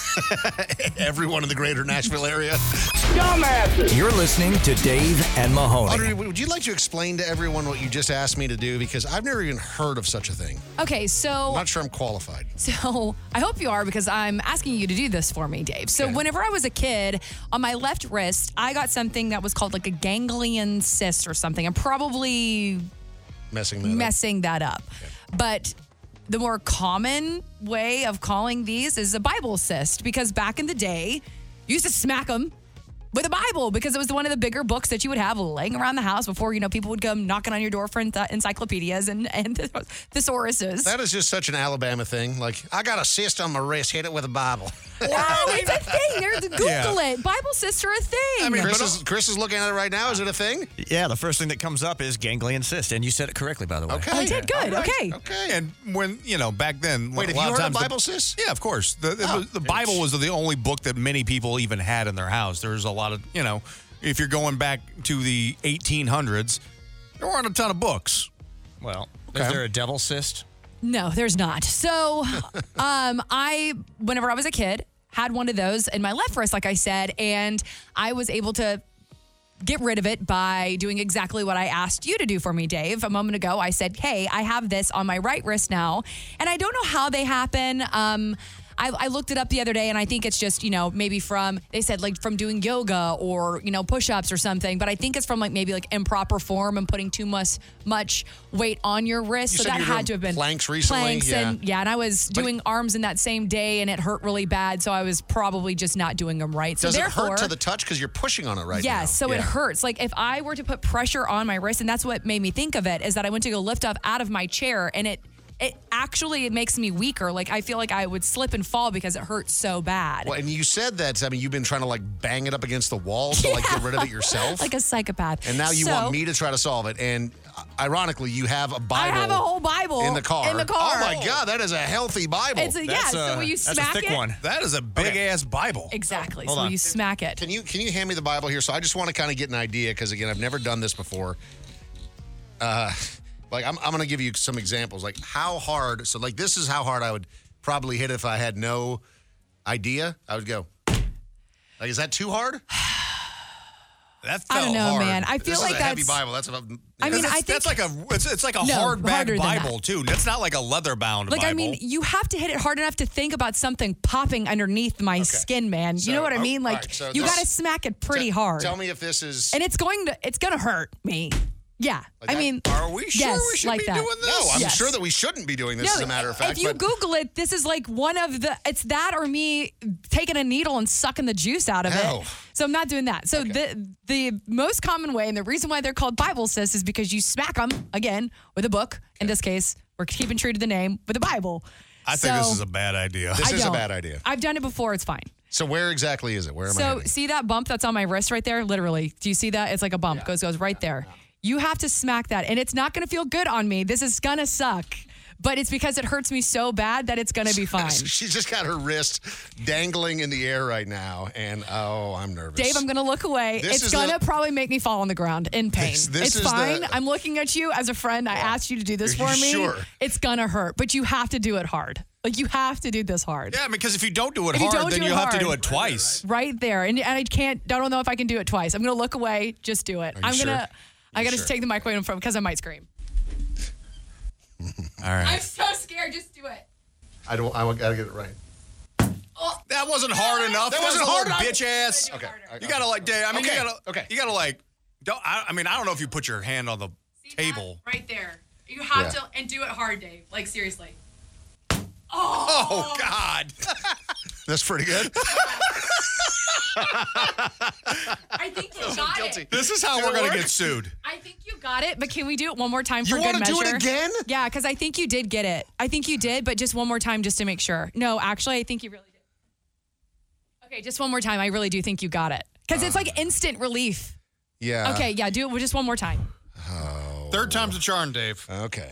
Everyone in the greater Nashville area. Dumbasses! You're listening to Dave and Mahoney. Audrey, would you like to explain to everyone what you just asked me to do? Because I've never even heard of such a thing. Okay, so. I'm not sure I'm qualified. So I hope you are because I'm asking you to do this for me, Dave. So whenever I was a kid, on my left wrist, I got something that was called like a ganglion cyst or something. I'm probably Messing that up. messing that up. But the more common way of calling these is a Bible cyst because back in the day, you used to smack them with a Bible because it was one of the bigger books that you would have laying around the house before, you know, people would come knocking on your door for enth- encyclopedias and, and thesauruses. That is just such an Alabama thing. Like, I got a cyst on my wrist, hit it with a Bible. No, it's a thing. There's, Google Yeah. it. Bible cysts are a thing. Chris, is, Chris is looking at it right now. Is it a thing? Yeah, the first thing that comes up is ganglion cyst, and you said it correctly, by the way. Okay. I did good. All right. Okay. Okay. And when, you know, back then. Wait, a have lot you of heard of times the- Bible cyst? Yeah, of course. The, the, Oh. the Bible was the only book that many people even had in their house. There's a lot of, you know, if you're going back to the eighteen hundreds, there weren't a ton of books. Well, Okay. is there a devil cyst? No, there's not. So, um, I, whenever I was a kid, had one of those in my left wrist, like I said, and I was able to get rid of it by doing exactly what I asked you to do for me, Dave. A moment ago, I said, hey, I have this on my right wrist now, and I don't know how they happen. Um, I, I looked it up the other day, and I think it's just, you know, maybe from, they said like from doing yoga or, you know, push-ups or something, but I think it's from like maybe like improper form and putting too much much weight on your wrist. You so said that you were had doing to have been planks recently? Planks Yeah. and yeah, and I was But- doing arms in that same day, and it hurt really bad, so I was probably just not doing them right. So Does therefore, it hurt to the touch because you're pushing on it right now? yes, so it Yeah. hurts. Like if I were to put pressure on my wrist, and that's what made me think of it, is that I went to go lift up out of my chair, and it it actually it makes me weaker. Like I feel like I would slip and fall because it hurts so bad. Well, and you said that, I mean, you've been trying to like bang it up against the wall to like get rid of it yourself. Like a psychopath. And now you So- want me to try to solve it. And uh, ironically, you have a I Bible. have a whole Bible in the car. In the car. Oh my God, that is a healthy Bible. It's a- yeah, That's so a- when you that's a smack thick it- one. That is a big ass Bible. Exactly. Hold so on. you smack it. Can you can you hand me the Bible here? So I just want to kind of get an idea because again, I've never done this before. Uh, like I'm I'm gonna give you some examples. Like how hard. So like this is how hard I would probably hit if I had no idea. I would go. Like is that too hard? That I don't fell know, hard. man. I feel This like is a that's. heavy Bible. That's what I mean, That's- I think that's like a it's, it's like a No, harder hardback than Bible that. too. That's not like a leather bound Like, Bible. I mean, you have to hit it hard enough to think about something popping underneath my skin, man. So, you know what I oh, mean? Like, all right, so you this- got to smack it pretty Te- hard. Tell me if this is. And it's going to, it's going to hurt me. Yeah. I mean, are we sure yes, we should like be that. doing this? No, I'm Yes. sure that we shouldn't be doing this. No, as a matter of fact, if you but Google it, this is like one of the, it's that or me taking a needle and sucking the juice out of Oh. it. So I'm not doing that. So the the most common way, and the reason why they're called Bible, sis, is because you smack them, again, with a book. In this case, we're keeping true to the name, with a Bible. I think this So- is a bad idea. this I is a don't. bad idea. I've done it before. It's fine. So where exactly is it? Where am I? So hitting? see that bump that's on my wrist right there? Literally. Do you see that? It's like a bump. Goes goes right there. You have to smack that. And it's not going to feel good on me. This is going to suck. But it's because it hurts me so bad that it's going to be fine. She's just got her wrist dangling in the air right now, and oh, I'm nervous. Dave, I'm going to look away. This it's is going to the- probably make me fall on the ground in pain. This- this it's is fine. the- I'm looking at you as a friend. I asked you to do this Are for you me. sure? It's going to hurt, but you have to do it hard. Like, you have to do this hard. Yeah, because if you don't do it If you hard, don't then do you it have to do hard. it twice. Right there. And, and I can't, I don't know if I can do it twice. I'm going to look away. Just do it. you I'm going sure? to, I got to sure? take the microphone from because I might scream. All right. I'm so scared. Just do it. I don't. I gotta get it right. That wasn't hard enough. That That wasn't wasn't hard hard, enough. bitch ass. Okay. You gotta like, Dave. I mean, Okay, you gotta. okay. You gotta like. Don't. I, I mean, I don't know if you put your hand on the table. Right there. You have Yeah. to, and do it hard, Dave. Like, seriously. Oh, God. That's pretty good. I think you got it. This is how Did we're it gonna work? get sued. I think you got it, but can we do it one more time for You good wanna measure? do it again? Yeah, because I think you did get it. I think you did, but just one more time just to make sure. No, actually, I think you really did. Okay, just one more time. I really do think you got it. Because it's like instant relief. Yeah. Okay, yeah, do it just one more time. Third time's a charm, Dave. Okay.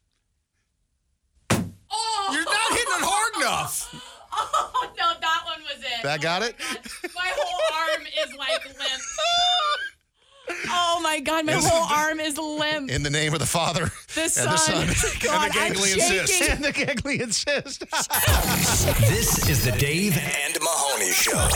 Oh! You're not hitting it hard enough. Oh, no, that one was it. That got it? My whole arm is like limp. Oh my God, my Is- whole arm is limp. In the name of the Father The and Son. the Son God, and the I'm ganglion cyst. shaking. And the ganglion cyst. This is the Dave and Mahoney Show.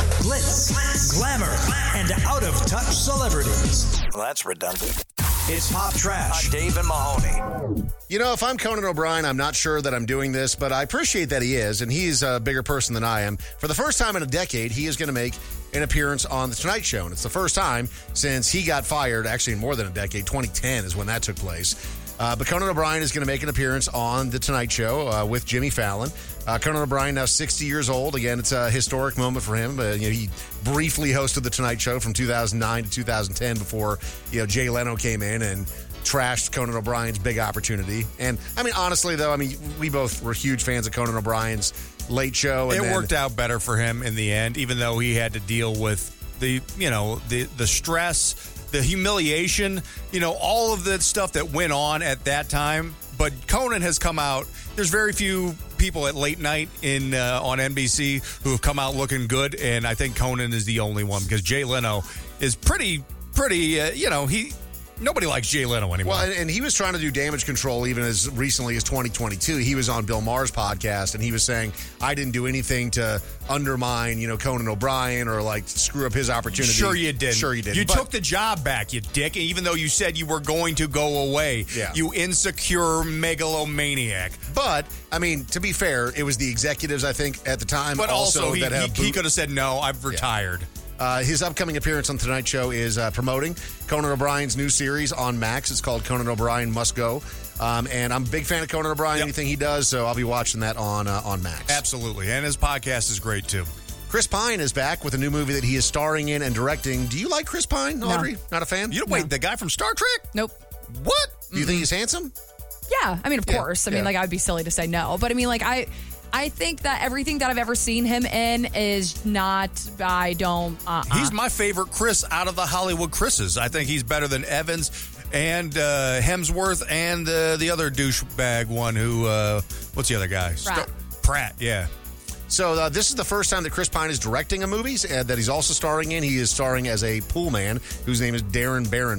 Glitz, glamour, and out of touch celebrities. Well, that's redundant. It's Pop Trash on Dave and Mahoney. You know, if I'm Conan O'Brien, I'm not sure that I'm doing this, but I appreciate that he is, and he's a bigger person than I am. For the first time in a decade, he is going to make an appearance on The Tonight Show, and it's the first time since he got fired, actually in more than a decade. twenty ten is when that took place. Uh, but Conan O'Brien is going to make an appearance on The Tonight Show uh, with Jimmy Fallon. Uh, Conan O'Brien, now sixty years old. Again, it's a historic moment for him. Uh, you know, he briefly hosted The Tonight Show from two thousand nine to two thousand ten before, you know, Jay Leno came in and trashed Conan O'Brien's big opportunity. And, I mean, honestly, though, I mean, we both were huge fans of Conan O'Brien's Late Show. And It then- worked out better for him in the end, even though he had to deal with the, you know, the the stress, the humiliation, you know, all of the stuff that went on at that time. But Conan has come out. There's very few people at late night in uh, on N B C who have come out looking good, and I think Conan is the only one because Jay Leno is pretty, pretty. Uh, you know, he. Nobody likes Jay Leno anymore. Well, and, and he was trying to do damage control even as recently as twenty twenty-two. He was on Bill Maher's podcast, and he was saying, I didn't do anything to undermine, you know, Conan O'Brien or, like, screw up his opportunity. Sure you did. Sure you did. You But- took the job back, you dick, even though you said you were going to go away. Yeah. You insecure megalomaniac. But, I mean, to be fair, it was the executives, I think, at the time But also, he, that have he, he boot- could have said, no, I've retired. Uh, his upcoming appearance on Tonight Show is uh, promoting Conan O'Brien's new series on Max. It's called Conan O'Brien Must Go. Um, and I'm a big fan of Conan O'Brien, anything he does, so I'll be watching that on uh, on Max. Absolutely. And his podcast is great, too. Chris Pine is back with a new movie that he is starring in and directing. Do you like Chris Pine, Audrey? Not a fan? You Wait, the guy from Star Trek? Nope. What? Do you think he's handsome? Yeah, I mean, of Yeah, course. I yeah. mean, like, I'd be silly to say no. But I mean, like, I I think that everything that I've ever seen him in is not, I don't, uh-uh. He's my favorite Chris out of the Hollywood Chris's. I think he's better than Evans and uh, Hemsworth and uh, the other douchebag one who, uh, what's the other guy? Pratt. Star- Pratt, yeah. So uh, this is the first time that Chris Pine is directing a movie uh, that he's also starring in. He is starring as a pool man whose name is Darren Barronman.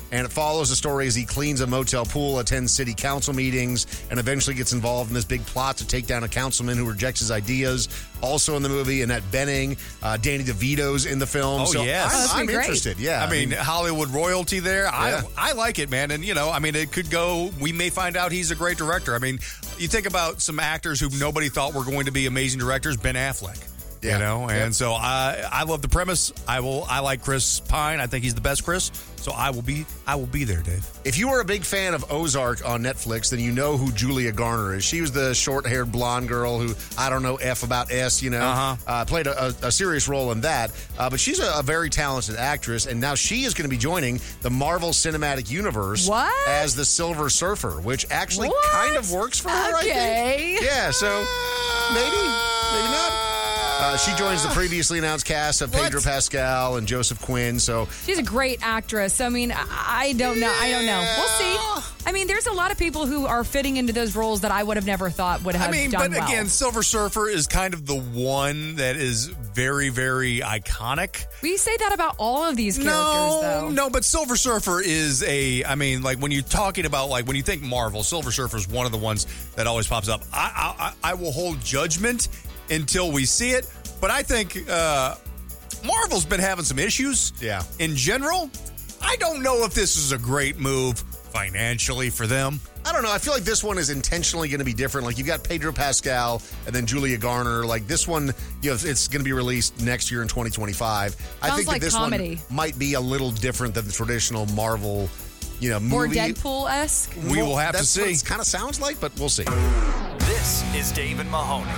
And it follows the story as he cleans a motel pool, attends city council meetings, and eventually gets involved in this big plot to take down a councilman who rejects his ideas. Also in the movie, Annette Bening, uh, Danny DeVito's in the film. Oh, so yes. I'm, I'm interested. Yeah. I mean, Hollywood royalty there. Yeah. I I like it, man. And, you know, I mean, it could go, we may find out he's a great director. I mean, you think about some actors who nobody thought were going to be amazing directors, Ben Affleck. Yeah. You know, and Yeah. so I I love the premise. I will I like Chris Pine. I think he's the best Chris. So I will be I will be there, Dave. If you were a big fan of Ozark on Netflix, then you know who Julia Garner is. She was the short-haired blonde girl who, I don't know, F about S, you know, Uh-huh. uh, played a, a, a serious role in that. Uh, but she's a, a very talented actress, and now she is going to be joining the Marvel Cinematic Universe What? as the Silver Surfer, which actually What? kind of works for her, I Okay. think. Yeah, so maybe, maybe not. Uh, she joins the previously announced cast of Pedro Pascal and Joseph Quinn, so... She's a great actress. I mean, I I don't know. I don't know. We'll see. I mean, there's a lot of people who are fitting into those roles that I would have never thought would have I mean, done but well. again, Silver Surfer is kind of the one that is very, very iconic. We say that about all of these characters, No, though. no, but Silver Surfer is a, I mean, like when you're talking about, like when you think Marvel, Silver Surfer is one of the ones that always pops up. I, I, I will hold judgment until we see it, but I think uh, Marvel's been having some issues. Yeah. In general, I don't know if this is a great move financially for them. I don't know. I feel like this one is intentionally going to be different. Like, you've got Pedro Pascal and then Julia Garner. Like, this one, you know, it's going to be released next year in twenty twenty-five. I Sounds think like that this comedy. one might be a little different than the traditional Marvel, you know, movie. More Deadpool-esque. We will have to That's see. what it kind of sounds like, but we'll see. This is Dave and Mahoney.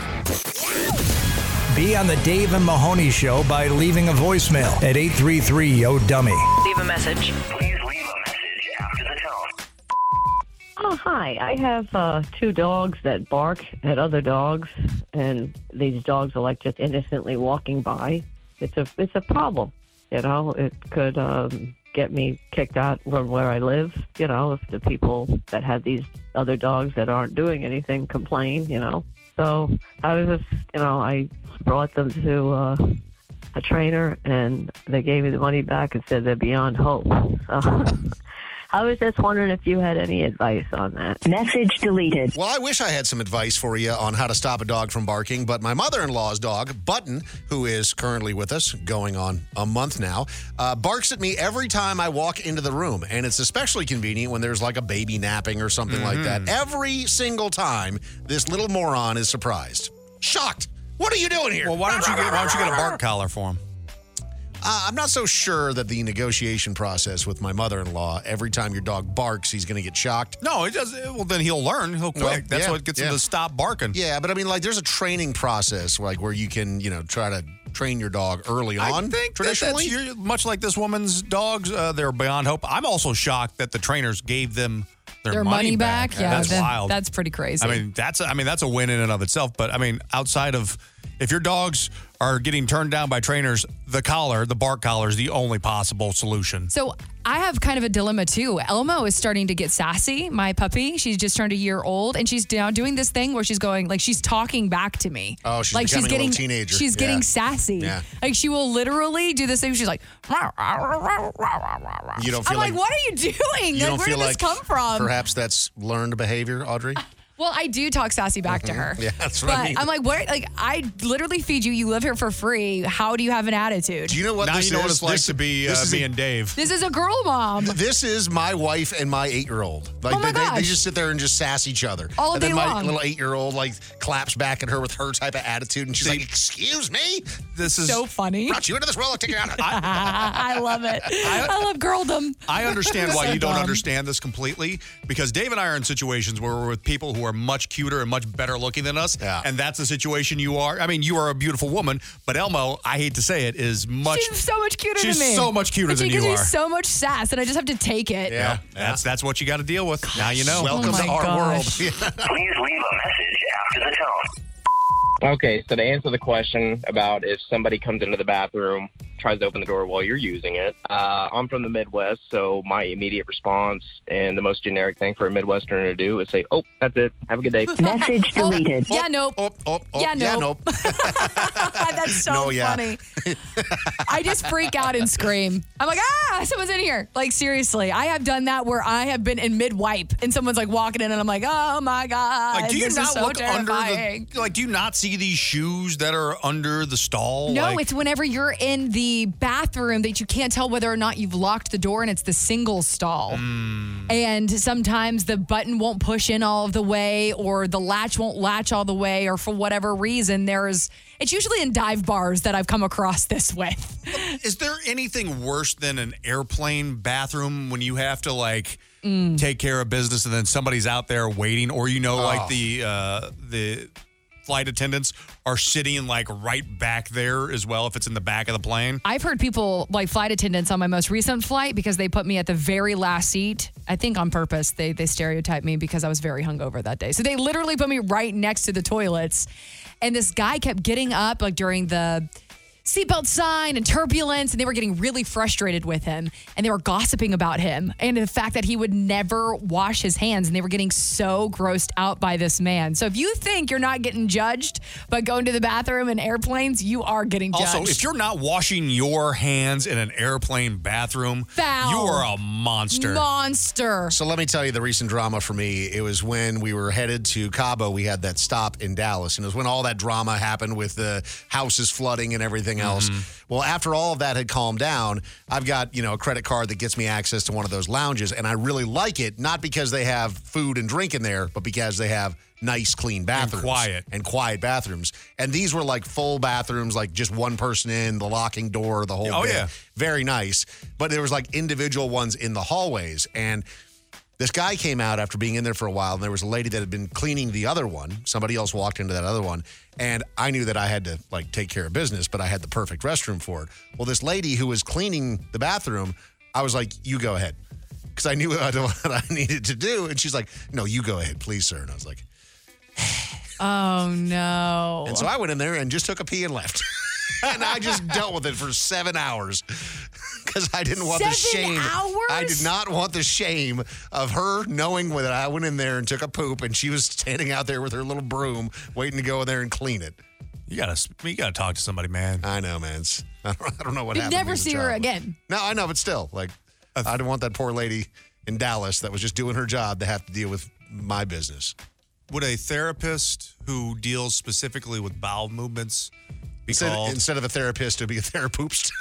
Be on the Dave and Mahoney Show by leaving a voicemail at eight three three, yo dummy. Leave a message. Please leave a message after the tone. Oh, hi. I have uh, two dogs that bark at other dogs, and these dogs are like just innocently walking by. It's a it's a problem, you know. It could um, get me kicked out from where I live, you know, if the people that have these other dogs that aren't doing anything complain, you know. So I was just, you know, I brought them to uh, a trainer, and they gave me the money back and said they're beyond hope. So I was just wondering if you had any advice on that. Message deleted. Well, I wish I had some advice for you on how to stop a dog from barking, but my mother-in-law's dog, Button, who is currently with us, going on a month now, uh, barks at me every time I walk into the room, and it's especially convenient when there's like a baby napping or something like that. Every single time, this little moron is surprised. Shocked. What are you doing here? Well, why don't you get, why don't you get a bark collar for him? Uh, I'm not so sure that the negotiation process with my mother-in-law, every time your dog barks, he's going to get shocked. No, it does. Well, then he'll learn. He'll quit. Well, That's yeah, what gets yeah. him to stop barking. Yeah, but I mean, like, there's a training process, like where you can, you know, try to train your dog early on. I think that traditionally, that's your, much like this woman's dogs, uh, they're beyond hope. I'm also shocked that the trainers gave them their, Their money back. Yeah, that's that- wild. that's pretty crazy. I mean, that's I mean that's a win in and of itself. But I mean, outside of if your dogs are getting turned down by trainers, the collar, the bark collar, is the only possible solution. So I have kind of a dilemma too. Elmo is starting to get sassy, my puppy. She's just turned a year old, and she's now doing this thing where she's going, like, she's talking back to me. Oh, she's like becoming she's a little getting teenager. She's Yeah. getting sassy. Yeah. Like, she will literally do this thing. She's like, You don't I'm feel like, like what are you doing? you Like, don't where feel did like this come from? Perhaps that's learned behavior, Audrey. Well, I do talk sassy back to her. Yeah, that's what but I mean. I'm like, what? Like, I literally feed you. You live here for free. How do you have an attitude? Do you know what Now this you know is? what it's like This- to be this uh, is me a- and Dave. This is a girl mom. This is my wife and my eight-year-old. Like Oh my they, they, they gosh. just sit there and just sass each other. All and day then my long. little eight-year-old like claps back at her with her type of attitude, and she's See, like, "Excuse me, This is So funny. brought you into this world. I'll take you out." I love it. I, love girldom. I understand why So you don't dumb. understand this completely, because Dave and I are in situations where we're with people who are much cuter and much better looking than us, Yeah. and that's the situation you are. I mean, you are a beautiful woman, but Elmo, I hate to say it, is much. She's so much cuter she's than me. so much cuter But than she you gives me are. so much sass, and I just have to take it. Yeah. That's that's what you got to deal with. Now you know. Welcome Oh my to our gosh. world. Please leave a message after the tone. Okay, so to answer the question about if somebody comes into the bathroom tries to open the door while you're using it. Uh, I'm from the Midwest, so my immediate response and the most generic thing for a Midwesterner to do is say, oh, that's it. Have a good day. Message deleted. Oh, yeah, nope. Oh, oh, oh, yeah, nope. Yeah, nope. That's so No, yeah. funny. I just freak out and scream. I'm like, ah, someone's in here. Like, seriously. I have done that where I have been in mid-wipe and someone's like walking in and I'm like, oh my God. Like, do you this not is so look terrifying. under the, like, do you not see these shoes that are under the stall? No, Like, it's whenever you're in the bathroom that you can't tell whether or not you've locked the door and it's the single stall. Mm. And sometimes the button won't push in all of the way or the latch won't latch all the way or for whatever reason there's it's usually in dive bars that I've come across this with. Is there anything worse than an airplane bathroom when you have to like Mm. take care of business and then somebody's out there waiting, or you know, Oh. like the uh, the flight attendants are sitting like right back there as well if it's in the back of the plane? I've heard people like flight attendants on my most recent flight because they put me at the very last seat. I think on purpose. They they stereotyped me because I was very hungover that day. So they literally put me right next to the toilets. And this guy kept getting up like during the seatbelt sign and turbulence, and they were getting really frustrated with him, and they were gossiping about him and the fact that he would never wash his hands, and they were getting so grossed out by this man. So if you think you're not getting judged by going to the bathroom in airplanes, you are getting judged. Also, if you're not washing your hands in an airplane bathroom, Foul. you are a monster. Monster. So let me tell you the recent drama for me. It was when we were headed to Cabo. We had that stop in Dallas, and it was when all that drama happened with the houses flooding and everything else. Well, after all of that had calmed down, I've got, you know, a credit card that gets me access to one of those lounges, and I really like it, not because they have food and drink in there, but because they have nice, clean bathrooms. And quiet. And quiet bathrooms. And these were like full bathrooms, like just one person in, the locking door, the whole Oh, bit. yeah. Very nice. But there was like individual ones in the hallways, and this guy came out after being in there for a while, and there was a lady that had been cleaning the other one. Somebody else walked into that other one, and I knew that I had to like take care of business, but I had the perfect restroom for it. Well, this lady who was cleaning the bathroom, I was like, you go ahead. Because I knew what I needed to do. And she's like, no, you go ahead, please, sir. And I was like, Oh, no. and so I went in there and just took a pee and left. And I just dealt with it for seven hours because I didn't want the Seven shame. hours? I did not want the shame of her knowing that I went in there and took a poop, and she was standing out there with her little broom waiting to go in there and clean it. You gotta, you gotta talk to somebody, man. I know, man. It's, I, don't, I don't know what You'd happened. never to me as a see her child. again. No, I know, but still, like, I didn't want that poor lady in Dallas that was just doing her job to have to deal with my business. Would a therapist who deals specifically with bowel movements be Instead, called? instead of a therapist, to be a therapist.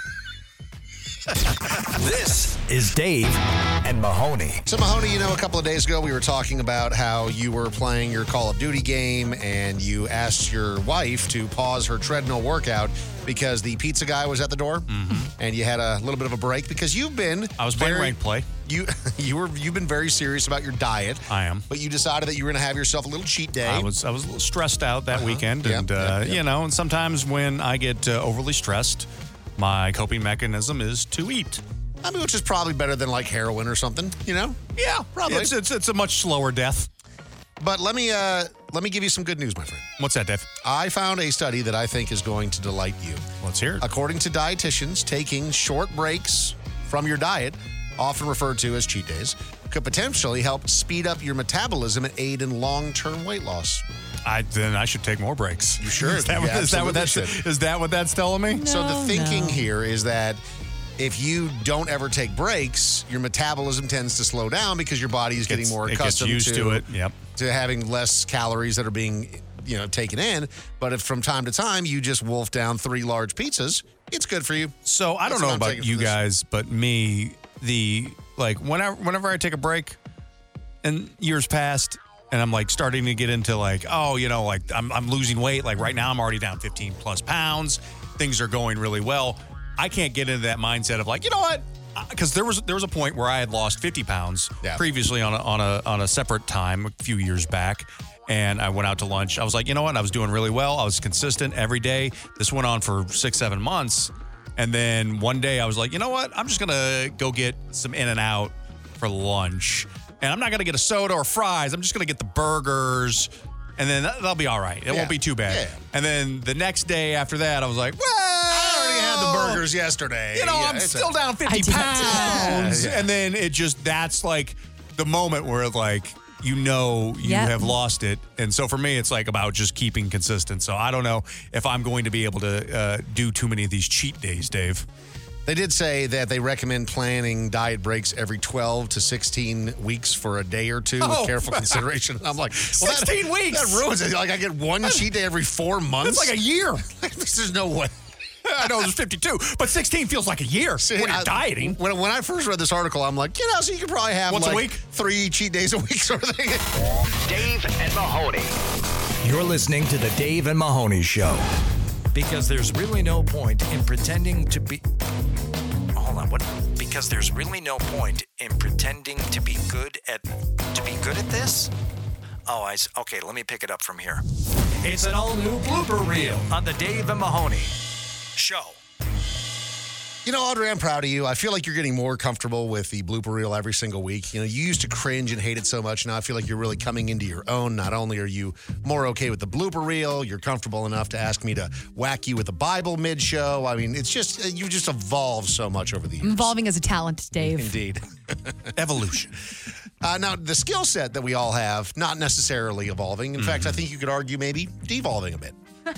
This is Dave and Mahoney. So, Mahoney, you know, a couple of days ago, we were talking about how you were playing your Call of Duty game and you asked your wife to pause her treadmill workout because the pizza guy was at the door, and you had a little bit of a break because you've been. Mm-hmm. I was playing very- ranked play. You you were you've been very serious about your diet. I am. But you decided that you were going to have yourself a little cheat day. I was I was a little stressed out that weekend, Yep, and uh, yep, yep. you know, and sometimes when I get uh, overly stressed, my coping mechanism is to eat. I mean, which is probably better than like heroin or something, you know? Yeah, probably. It's it's, it's a much slower death. But let me uh, let me give you some good news, my friend. What's that, Dave? I found a study that I think is going to delight you. Let's hear it. According to dietitians, taking short breaks from your diet, often referred to as cheat days, could potentially help speed up your metabolism and aid in long-term weight loss. I then I should take more breaks. You sure? Is that, You what, is that what that's absolutely should. is that what that's telling me? So the No, thinking no. here is that if you don't ever take breaks, your metabolism tends to slow down because your body is getting Gets- more it gets accustomed used to it. Yep. to having less calories that are being, you know, taken in. But if from time to time you just wolf down three large pizzas, it's good for you. So I That's don't know what I'm about taking you from this. guys, but me, the like whenever whenever I take a break, and years past, and I'm like starting to get into like, oh, you know, like I'm I'm losing weight. Like right now, I'm already down fifteen plus pounds. Things are going really well. I can't get into that mindset of like, you know what? Because there was there was a point where I had lost fifty pounds Yeah. previously on a, on a on a separate time a few years back. And I went out to lunch. I was like, you know what? I was doing really well. I was consistent every day. This went on for six, seven months. And then one day I was like, you know what? I'm just going to go get some In-N-Out for lunch. And I'm not going to get a soda or fries. I'm just going to get the burgers. And then that, that'll be all right. It Yeah. won't be too bad. Yeah. And then the next day after that, I was like, well, I had the burgers yesterday. You know, Yeah, I'm it's still a- down fifty I do. pounds. Yeah, yeah. And then it just, that's like the moment where like, you know you Yep. have lost it. And so for me, it's like about just keeping consistent. So I don't know if I'm going to be able to uh, do too many of these cheat days, Dave. They did say that they recommend planning diet breaks every twelve to sixteen weeks for a day or two Oh. with careful consideration. And I'm like, well, that- sixteen weeks? That ruins it. Like, I get one cheat day every four months. That's like a year. There's no way. I know there's fifty-two, but sixteen feels like a year See, when you're I- dieting. When, when I first read this article, I'm like, you know, so you could probably have Once a like week? three cheat days a week sort of thing. Dave and Mahoney. You're listening to the Dave and Mahoney Show. Because there's really no point in pretending to be... Hold on, what? Because there's really no point in pretending to be good at... To be good at this? Oh, I... s- Okay, let me pick it up from here. It's an all-new blooper reel on the Dave and Mahoney Show. You know, Audrey, I'm proud of you. I feel like you're getting more comfortable with the blooper reel every single week. You know, you used to cringe and hate it so much. Now I feel like you're really coming into your own. Not only are you more okay with the blooper reel, you're comfortable enough to ask me to whack you with the Bible mid-show. I mean, it's just, you've just evolved so much over the years. Evolving as a talent, Dave. Indeed. Evolution. Uh, now, the skill set that we all have, not necessarily evolving. In fact, I think you could argue maybe devolving a bit.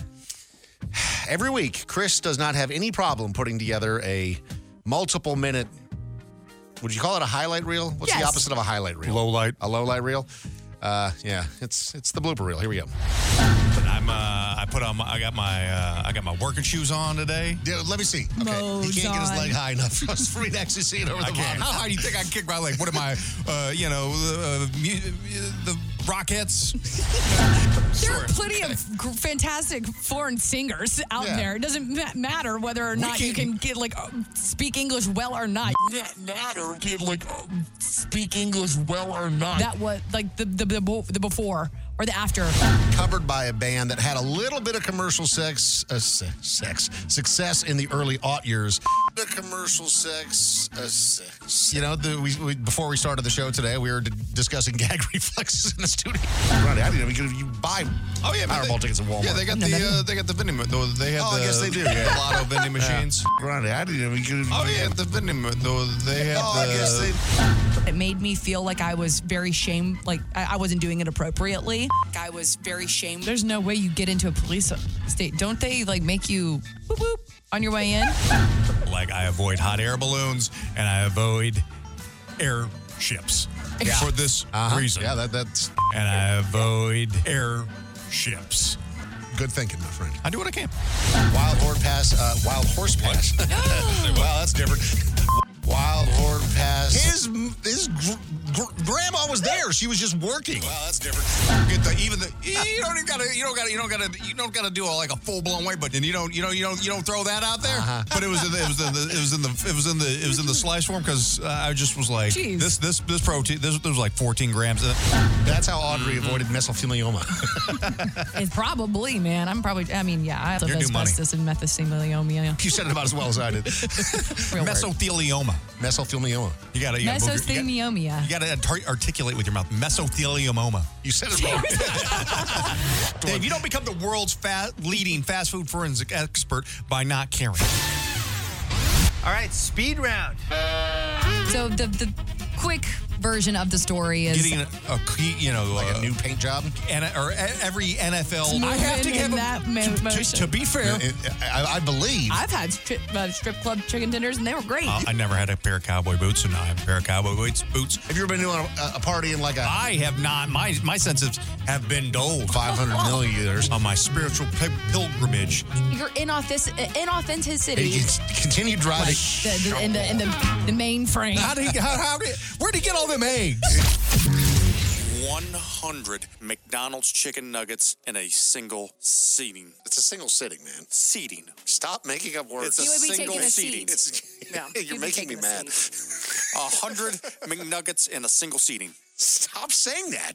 Every week, Chris does not have any problem putting together a multiple minute, would you call it a highlight reel? What's the Yes. opposite of a highlight reel? Low light. A low light reel? Uh, yeah, it's it's the blooper reel. Here we go. But I'm, uh, I put on, my, I got my, uh, I got my working shoes on today. Dude, let me see. Okay, he can't get his leg high enough for me to actually see it over the I can't. bottom. How high do you think I can kick my leg? What am I, uh, you know, uh, mu- the Rockettes? There are plenty of gr- fantastic foreign singers out Yeah. there. It doesn't ma- matter whether or We not you can- can get like uh, speak English well or not. matter if you like um, speak English well or not. That was like the the, the bo- the before or the after. Covered by a band that had a little bit of commercial sex, uh, se- sex success in the early aught years. The commercial sex, uh, sex. You know, the, we, we before we started the show today, we were d- discussing gag reflexes in the studio. Ronnie, I didn't even you buy Oh yeah, but Powerball they- tickets at Walmart. Yeah, they got the uh, they got the vending. ma- though They have Oh, the, I guess they do, the yeah. lotto vending machines. Ronnie, I didn't even. Oh yeah, the vending. ma- though They have Oh, the. I guess they. It made me feel like I was very shamed, like I, I wasn't doing it appropriately. Like I was very shamed. There's no way you get into a police state. Don't they like make you boop boop on your way in? Like I avoid hot air balloons and I avoid airships Yeah. for this Uh-huh. reason. Yeah, that, that's And I avoid airships. good thinking, my friend. I do what I can. Wild horse pass. Uh, wild horse pass. Wow, that's different. Wild horse pass. His his gr- gr- grandma was there. She was just working. Well, that's different. Get the even the you don't even gotta you don't gotta you don't gotta you don't gotta do a, like a full blown weight, but then you don't you know you don't you don't throw that out there. Uh-huh. But it was in the, it was in the it was in the it was in the it was in the slice form because uh, I just was like Jeez. this this this protein this there was like fourteen grams in it. That's how Audrey avoided mesothelioma. It's probably, man. I'm probably. I mean, yeah. I have You're new money. asbestos and mesothelioma. You said it about as well as I did. Real word. Mesothelioma. Mesothelioma. You gotta you gotta, move your- you gotta, Mesothelioma. you gotta art- articulate with your mouth. Mesothelioma. You said it wrong. Dave, you don't become the world's fa- leading fast food forensic expert by not caring. All right, speed round. So the the quick version of the story is Getting a, a key, you know, Like uh, a new paint job. and or e- every N F L. Moving I have to in give him that mo- to, to, motion. to be fair. I, I believe. I've had strip, uh, strip club chicken tenders and they were great. Uh, I never had a pair of cowboy boots, and now I have a pair of cowboy boots. Boots. Have you ever been doing a, a party in like a I have not. My my senses have been dulled. five hundred milliliters? On my spiritual pil- pilgrimage. You're inauthentic, inauthenticity. Hey, you continue driving. The, the, in the in the the mainframe. How did he? How, how did? Where'd he get all them eggs? one hundred McDonald's chicken nuggets in a single seating. It's a single sitting, man. Seating. Stop making up words. It's a You would be single taking a seating. seat. It's Yeah, You're you'd be making me taking a mad. a hundred McNuggets in a single seating. Stop saying that.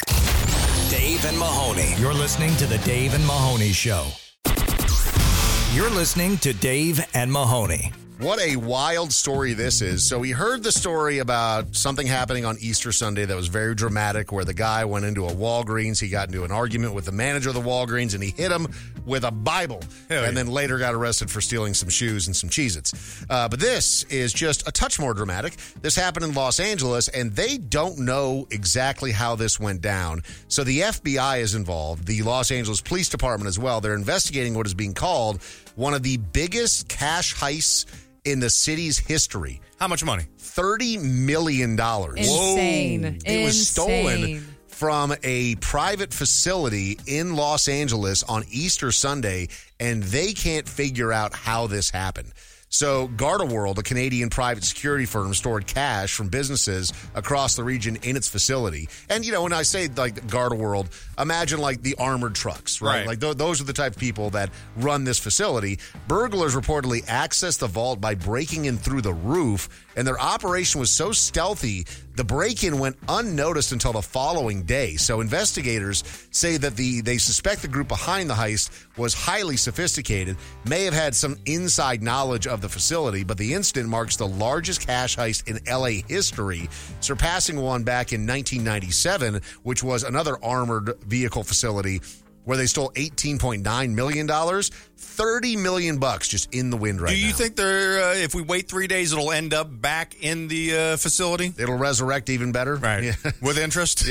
Dave and Mahoney. You're listening to the Dave and Mahoney Show. You're listening to Dave and Mahoney. What a wild story this is. So we heard the story about something happening on Easter Sunday that was very dramatic, where the guy went into a Walgreens. He got into an argument with the manager of the Walgreens, and he hit him with a Bible. Hell and yeah. then later got arrested for stealing some shoes and some Cheez-Its. Uh, but this is just a touch more dramatic. This happened in Los Angeles, and they don't know exactly how this went down. So the F B I is involved, the Los Angeles Police Department as well. They're investigating what is being called one of the biggest cash heists in the city's history. How much money? thirty million dollars. Insane. Whoa. It was stolen Insane. from a private facility in Los Angeles on Easter Sunday, and they can't figure out how this happened. So GardaWorld, a Canadian private security firm, stored cash from businesses across the region in its facility. And, you know, when I say, like, GardaWorld, imagine, like, the armored trucks, right? Right. Like, th- those are the type of people that run this facility. Burglars reportedly accessed the vault by breaking in through the roof, and their operation was so stealthy, the break-in went unnoticed until the following day. So investigators say that the they suspect the group behind the heist was highly sophisticated, may have had some inside knowledge of the facility, but the incident marks the largest cash heist in L A history, surpassing one back in nineteen ninety-seven, which was another armored vehicle facility where they stole eighteen point nine million dollars, thirty million bucks just in the wind right Do you now. think they're, uh, if we wait three days, it'll end up back in the uh, facility? It'll resurrect even better? Right. Yeah. With interest?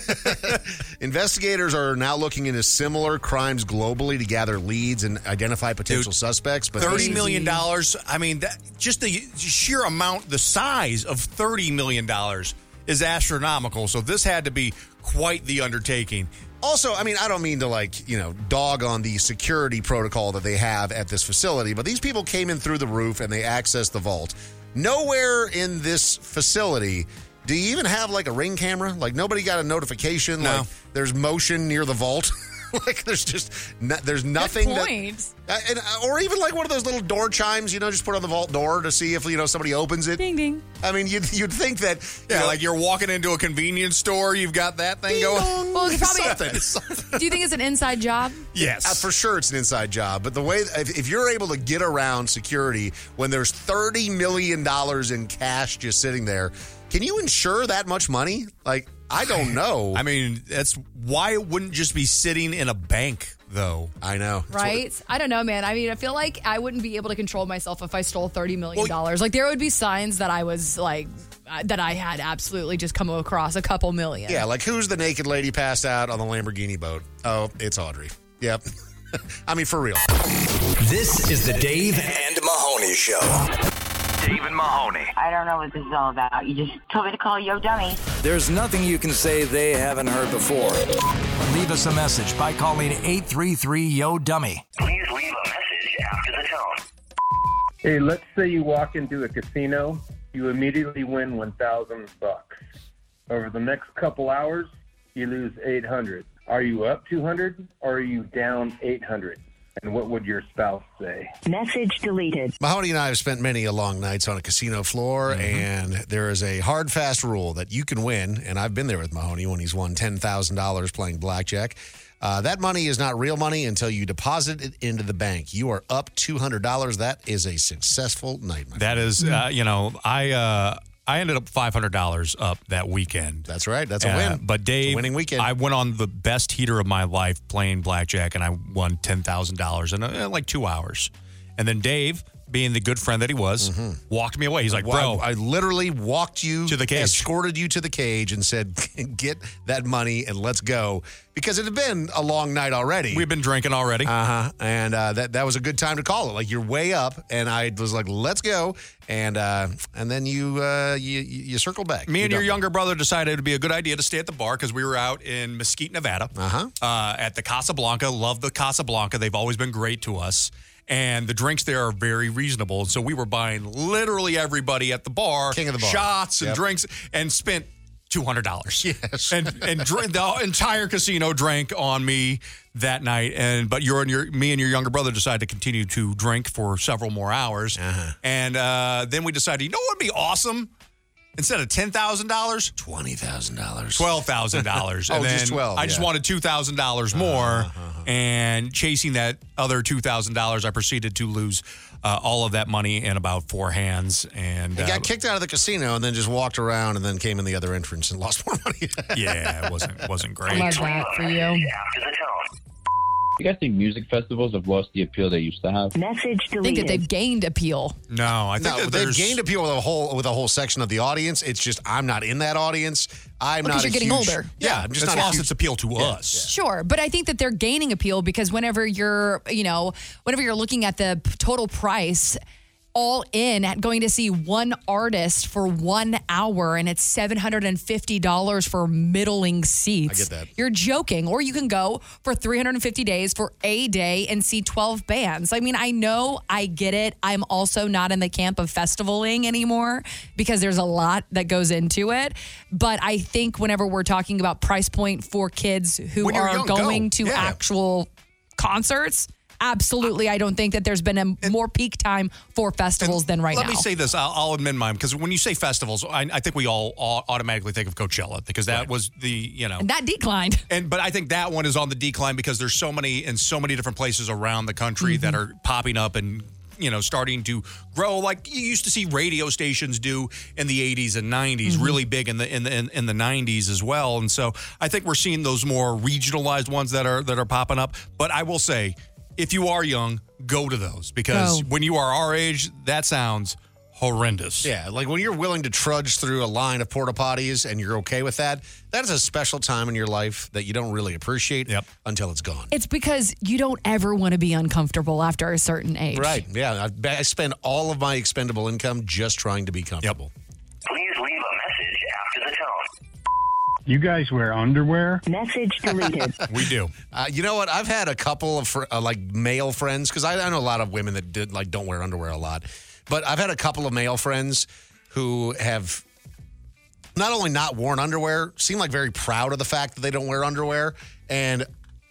Investigators are now looking into similar crimes globally to gather leads and identify potential Dude, suspects. But thirty this- million dollars. I mean, that, just the sheer amount, the size of thirty million dollars is astronomical. So this had to be quite the undertaking. Also, I mean, I don't mean to, like, you know, dog on the security protocol that they have at this facility, but these people came in through the roof and they accessed the vault. Nowhere in this facility do you even have, like, a ring camera? Like, nobody got a notification? No. Like, there's motion near the vault? Like, there's just, no, there's nothing Good that... point. Uh, and, uh, or even like one of those little door chimes, you know, just put on the vault door to see if, you know, somebody opens it. Ding, ding. I mean, you'd, you'd think that... Yeah, you know, like you're walking into a convenience store, you've got that thing going. Well, it's probably. something. Do you think it's an inside job? Yes. Uh, for sure it's an inside job. But the way, if, if you're able to get around security when there's thirty million dollars in cash just sitting there, can you insure that much money? Like, I don't know. I mean, that's why it wouldn't just be sitting in a bank, though. I know. That's Right? I don't know, man. I mean, I feel like I wouldn't be able to control myself if I stole thirty million dollars. Like, there would be signs that I was, like, uh, that I had absolutely just come across a couple million. Yeah, like, who's the naked lady passed out on the Lamborghini boat? Oh, it's Audrey. Yep. I mean, for real. This is the Dave and Mahoney Show. Dave and Mahoney. I don't know what this is all about. You just told me to call Yo Dummy. There's nothing you can say they haven't heard before. Leave us a message by calling eight three three Y O Dummy. Please leave a message after the tone. Hey, let's say you walk into a casino, you immediately win one thousand bucks. Over the next couple hours, you lose eight hundred. Are you up two hundred or are you down eight hundred? And what would your spouse say? Message deleted. Mahoney and I have spent many a long nights on a casino floor, Mm-hmm. and there is a hard, fast rule that you can win, and I've been there with Mahoney when he's won ten thousand dollars playing blackjack. Uh, that money is not real money until you deposit it into the bank. You are up two hundred dollars. That is a successful night, my That is, uh, you know, I uh, I ended up five hundred dollars up that weekend. That's right. That's a Uh, win. But Dave, It's a winning weekend. I went on the best heater of my life playing blackjack, and I won ten thousand dollars in uh, like two hours. And then Dave, being the good friend that he was, walked me away. He's like, Well, bro. I, I literally walked you To the cage. escorted you to the cage, and said, "Get that money and let's go," because it had been a long night already. We've been drinking already. Uh huh. And uh, that that was a good time to call it. Like, you're way up, and I was like, "Let's go," and uh, and then you uh, you you circled back. Me You and your don't- younger brother decided it would be a good idea to stay at the bar because we were out in Mesquite, Nevada, Uh-huh. uh, at the Casablanca. Love the Casablanca. They've always been great to us. And the drinks there are very reasonable. So we were buying literally everybody at the bar, King of the bar. shots and Yep. drinks, and spent two hundred dollars. Yes. And and dr- the entire casino drank on me that night. And but you're and your me and your younger brother decided to continue to drink for several more hours. Uh-huh. And uh, then we decided, you know what would be awesome? instead of ten thousand dollars, twenty thousand dollars, twelve thousand dollars. Oh, And then just twelve, I just yeah. wanted two thousand dollars more. And chasing that other two thousand dollars, I proceeded to lose uh, all of that money in about four hands. And He uh, got kicked out of the casino and then just walked around and then came in the other entrance and lost more money. yeah, it wasn't, wasn't great. I love that for you. You guys think music festivals have lost the appeal they used to have? Message I think that they've gained appeal. No, I think No, that they've there's... gained appeal with a whole with a whole section of the audience. It's just I'm not in that audience. I'm Because not. you're a getting huge- older. Yeah, I'm just It's not a lost huge- its appeal to Yeah, us. Sure, but I think that they're gaining appeal because whenever you're, you know, whenever you're looking at the p- total price all in at going to see one artist for one hour and it's seven hundred fifty dollars for middling seats. I get that. You're joking. Or you can go for three hundred fifty days for a day and see twelve bands. I mean, I know, I get it. I'm also not in the camp of festivaling anymore because there's a lot that goes into it. But I think whenever we're talking about price point for kids who When you're are young, go. going to Yeah. actual concerts, absolutely, I don't think that there's been a more peak time for festivals than right Let now. me say this. I'll, I'll admit mine, because when you say festivals, I, I think we all, all automatically think of Coachella because that was the, you know. And that declined. And But I think that one is on the decline because there's so many in so many different places around the country that are popping up and, you know, starting to grow like you used to see radio stations do in the eighties and nineties, really big in the in the in, in the nineties as well. And so I think we're seeing those more regionalized ones that are that are popping up. But I will say, if you are young, go to those because Go. when you are our age, that sounds horrendous. Yeah, like when you're willing to trudge through a line of porta potties and you're okay with that, that is a special time in your life that you don't really appreciate until it's gone. It's because you don't ever want to be uncomfortable after a certain age. Right. Yeah. I, I spend all of my expendable income just trying to be comfortable. Please leave a message after the tone. You guys wear underwear? Message deleted. We do. Uh, you know what? I've had a couple of fr- uh, like male friends because I, I know a lot of women that did like don't wear underwear a lot, but I've had a couple of male friends who have not only not worn underwear, seem like very proud of the fact that they don't wear underwear, and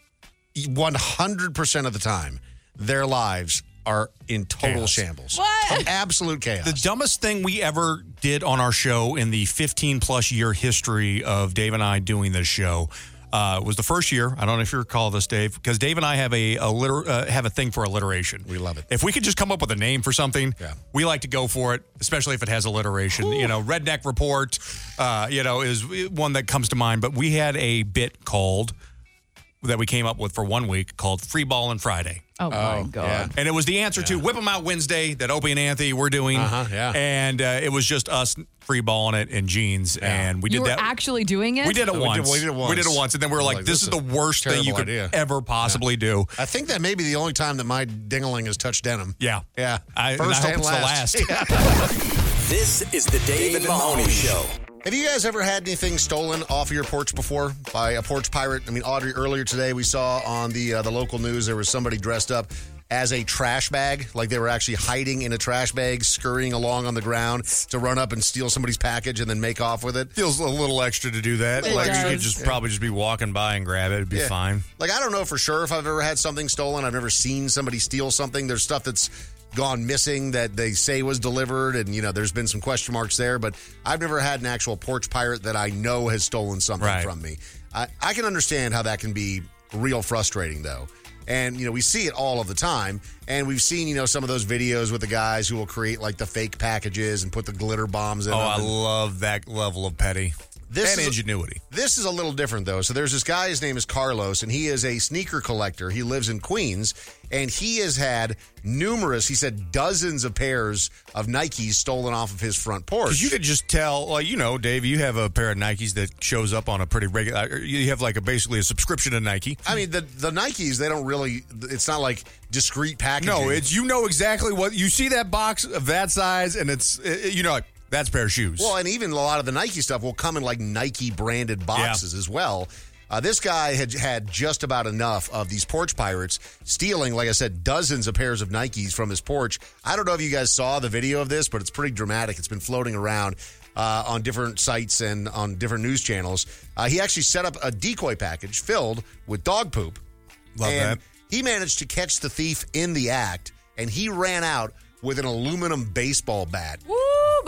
one hundred percent of the time, their lives are in total Chaos. shambles. What? Absolute chaos. The dumbest thing we ever did on our show in the fifteen plus year history of Dave and I doing this show uh, was the first year. I don't know if you recall this, Dave, because Dave and I have a, a liter- uh, have a thing for alliteration. We love it. If we could just come up with a name for something, Yeah. we like to go for it, especially if it has alliteration. You know, Redneck Report, uh, you know, is one that comes to mind. But we had a bit called that we came up with for one week called Free Ballin' Friday. Oh, my God. yeah. And it was the answer to Whip 'em Out Wednesday that Opie and Anthony were doing. Uh-huh, yeah. And uh, it was just us free balling it in jeans. And we You did were that. actually doing it? we did it We did- once. we did it once. We did it once. And then we were like, Like, this, this is is the worst thing you terrible could idea. ever possibly do. I think that may be the only time that my dingling has touched denim. Yeah. Yeah. I, and First I hope and it's last. the last. This is the Dave and Mahoney Show. Have you guys ever had anything stolen off of your porch before by a porch pirate? I mean, Audrey, earlier today we saw on the uh, the local news there was somebody dressed up as a trash bag, like they were actually hiding in a trash bag, scurrying along on the ground to run up and steal somebody's package and then make off with it. Feels a little extra to do that. It Like you does. could just Yeah. probably just be walking by and grab it. It'd be Yeah. fine. Like, I don't know for sure if I've ever had something stolen. I've never seen somebody steal something. There's stuff that's gone missing that they say was delivered, and, you know, there's been some question marks there, but I've never had an actual porch pirate that I know has stolen something Right. from me. I, I can understand how that can be real frustrating, though. And, you know, we see it all of the time. And we've seen, you know, some of those videos with the guys who will create, like, the fake packages and put the glitter bombs in Oh, them. I and- love that level of petty. This and is- ingenuity. This is a little different, though. So there's this guy, his name is Carlos, and he is a sneaker collector. He lives in Queens, and he has had numerous, he said dozens of pairs of Nikes stolen off of his front porch. Because you could just tell, like, you know, Dave, you have a pair of Nikes that shows up on a pretty regular, you have like a basically a subscription to Nike. I mean, the, the Nikes, they don't really, it's not like discreet packaging. No, it's, you know exactly what, you see that box of that size, and it's, it, you know, like, that's a pair of shoes. Well, and even a lot of the Nike stuff will come in like Nike branded boxes as well. Uh, this guy had had just about enough of these porch pirates stealing, like I said, dozens of pairs of Nikes from his porch. I don't know if you guys saw the video of this, but it's pretty dramatic. It's been floating around uh, on different sites and on different news channels. Uh, he actually set up a decoy package filled with dog poop. Love and that. He managed to catch the thief in the act, and he ran out with an aluminum baseball bat. Woo,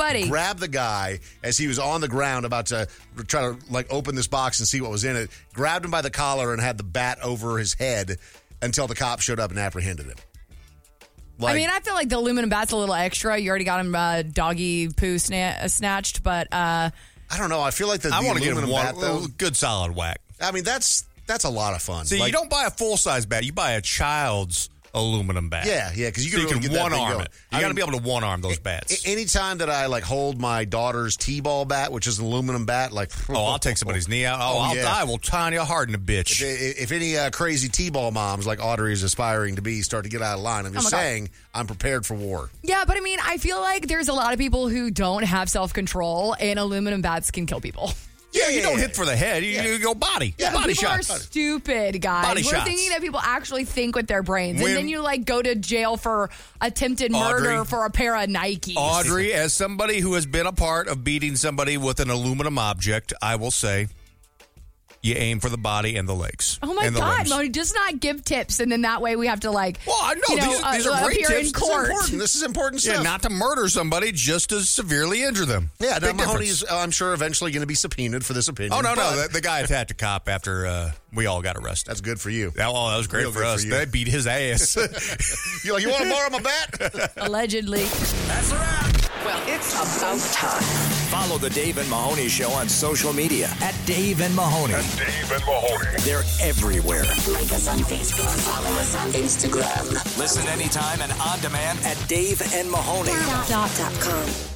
buddy. Grabbed the guy as he was on the ground about to try to like open this box and see what was in it. Grabbed him by the collar and had the bat over his head until the cop showed up and apprehended him. Like, I mean, I feel like the aluminum bat's a little extra. You already got him uh, doggy poo sna- snatched, but uh, I don't know. I feel like the, I the want to get him aluminum one bat, though, good solid whack. I mean, that's that's a lot of fun. See, like, you don't buy a full size bat; you buy a child's aluminum bat. Yeah, yeah, because you can, so you really can get that one thing arm going. it. You got to be able to one arm those a- bats. a- Anytime that I like hold my daughter's t-ball bat, which is an aluminum bat, like oh, I'll take somebody's knee out. Oh, Oh, I'll yeah. die. Will tiny harden a bitch. If, if any uh, crazy t-ball moms like Audrey is aspiring to be start to get out of line, I'm just Oh my God. saying I'm prepared for war. yeah, but I mean, I feel like there's a lot of people who don't have self-control, and aluminum bats can kill people. Yeah, you don't hit for the head. You, you go body. Yeah, body people shots. are stupid, guys. Body We're shots. thinking that people actually think with their brains, When- and then you like go to jail for attempted murder Audrey. for a pair of Nikes. Audrey, as somebody who has been a part of beating somebody with an aluminum object, I will say you aim for the body and the legs. Oh my and the God, limbs. Mo, just not give tips, and then that way we have to like, Well, I know, you know, these, are- these uh, are great appear tips. in court. This is important Yeah, stuff. not to murder somebody, just to severely injure them. Yeah, now Big Mahoney's, difference. uh, I'm sure, eventually going to be subpoenaed for this opinion. Oh, no, but no. The, the guy attacked a cop after uh, we all got arrested. That's good for you. That, oh, that was great Real for good us. for you. They beat his ass. You're like, you want to borrow my bat? Allegedly. That's a wrap. Well, it's about time. Follow the Dave and Mahoney Show on social media at Dave and Mahoney. At Dave and Mahoney. They're everywhere. Like us on Facebook, follow us on Instagram. Listen anytime and on demand at Dave and Mahoney. Dot, dot, dot com.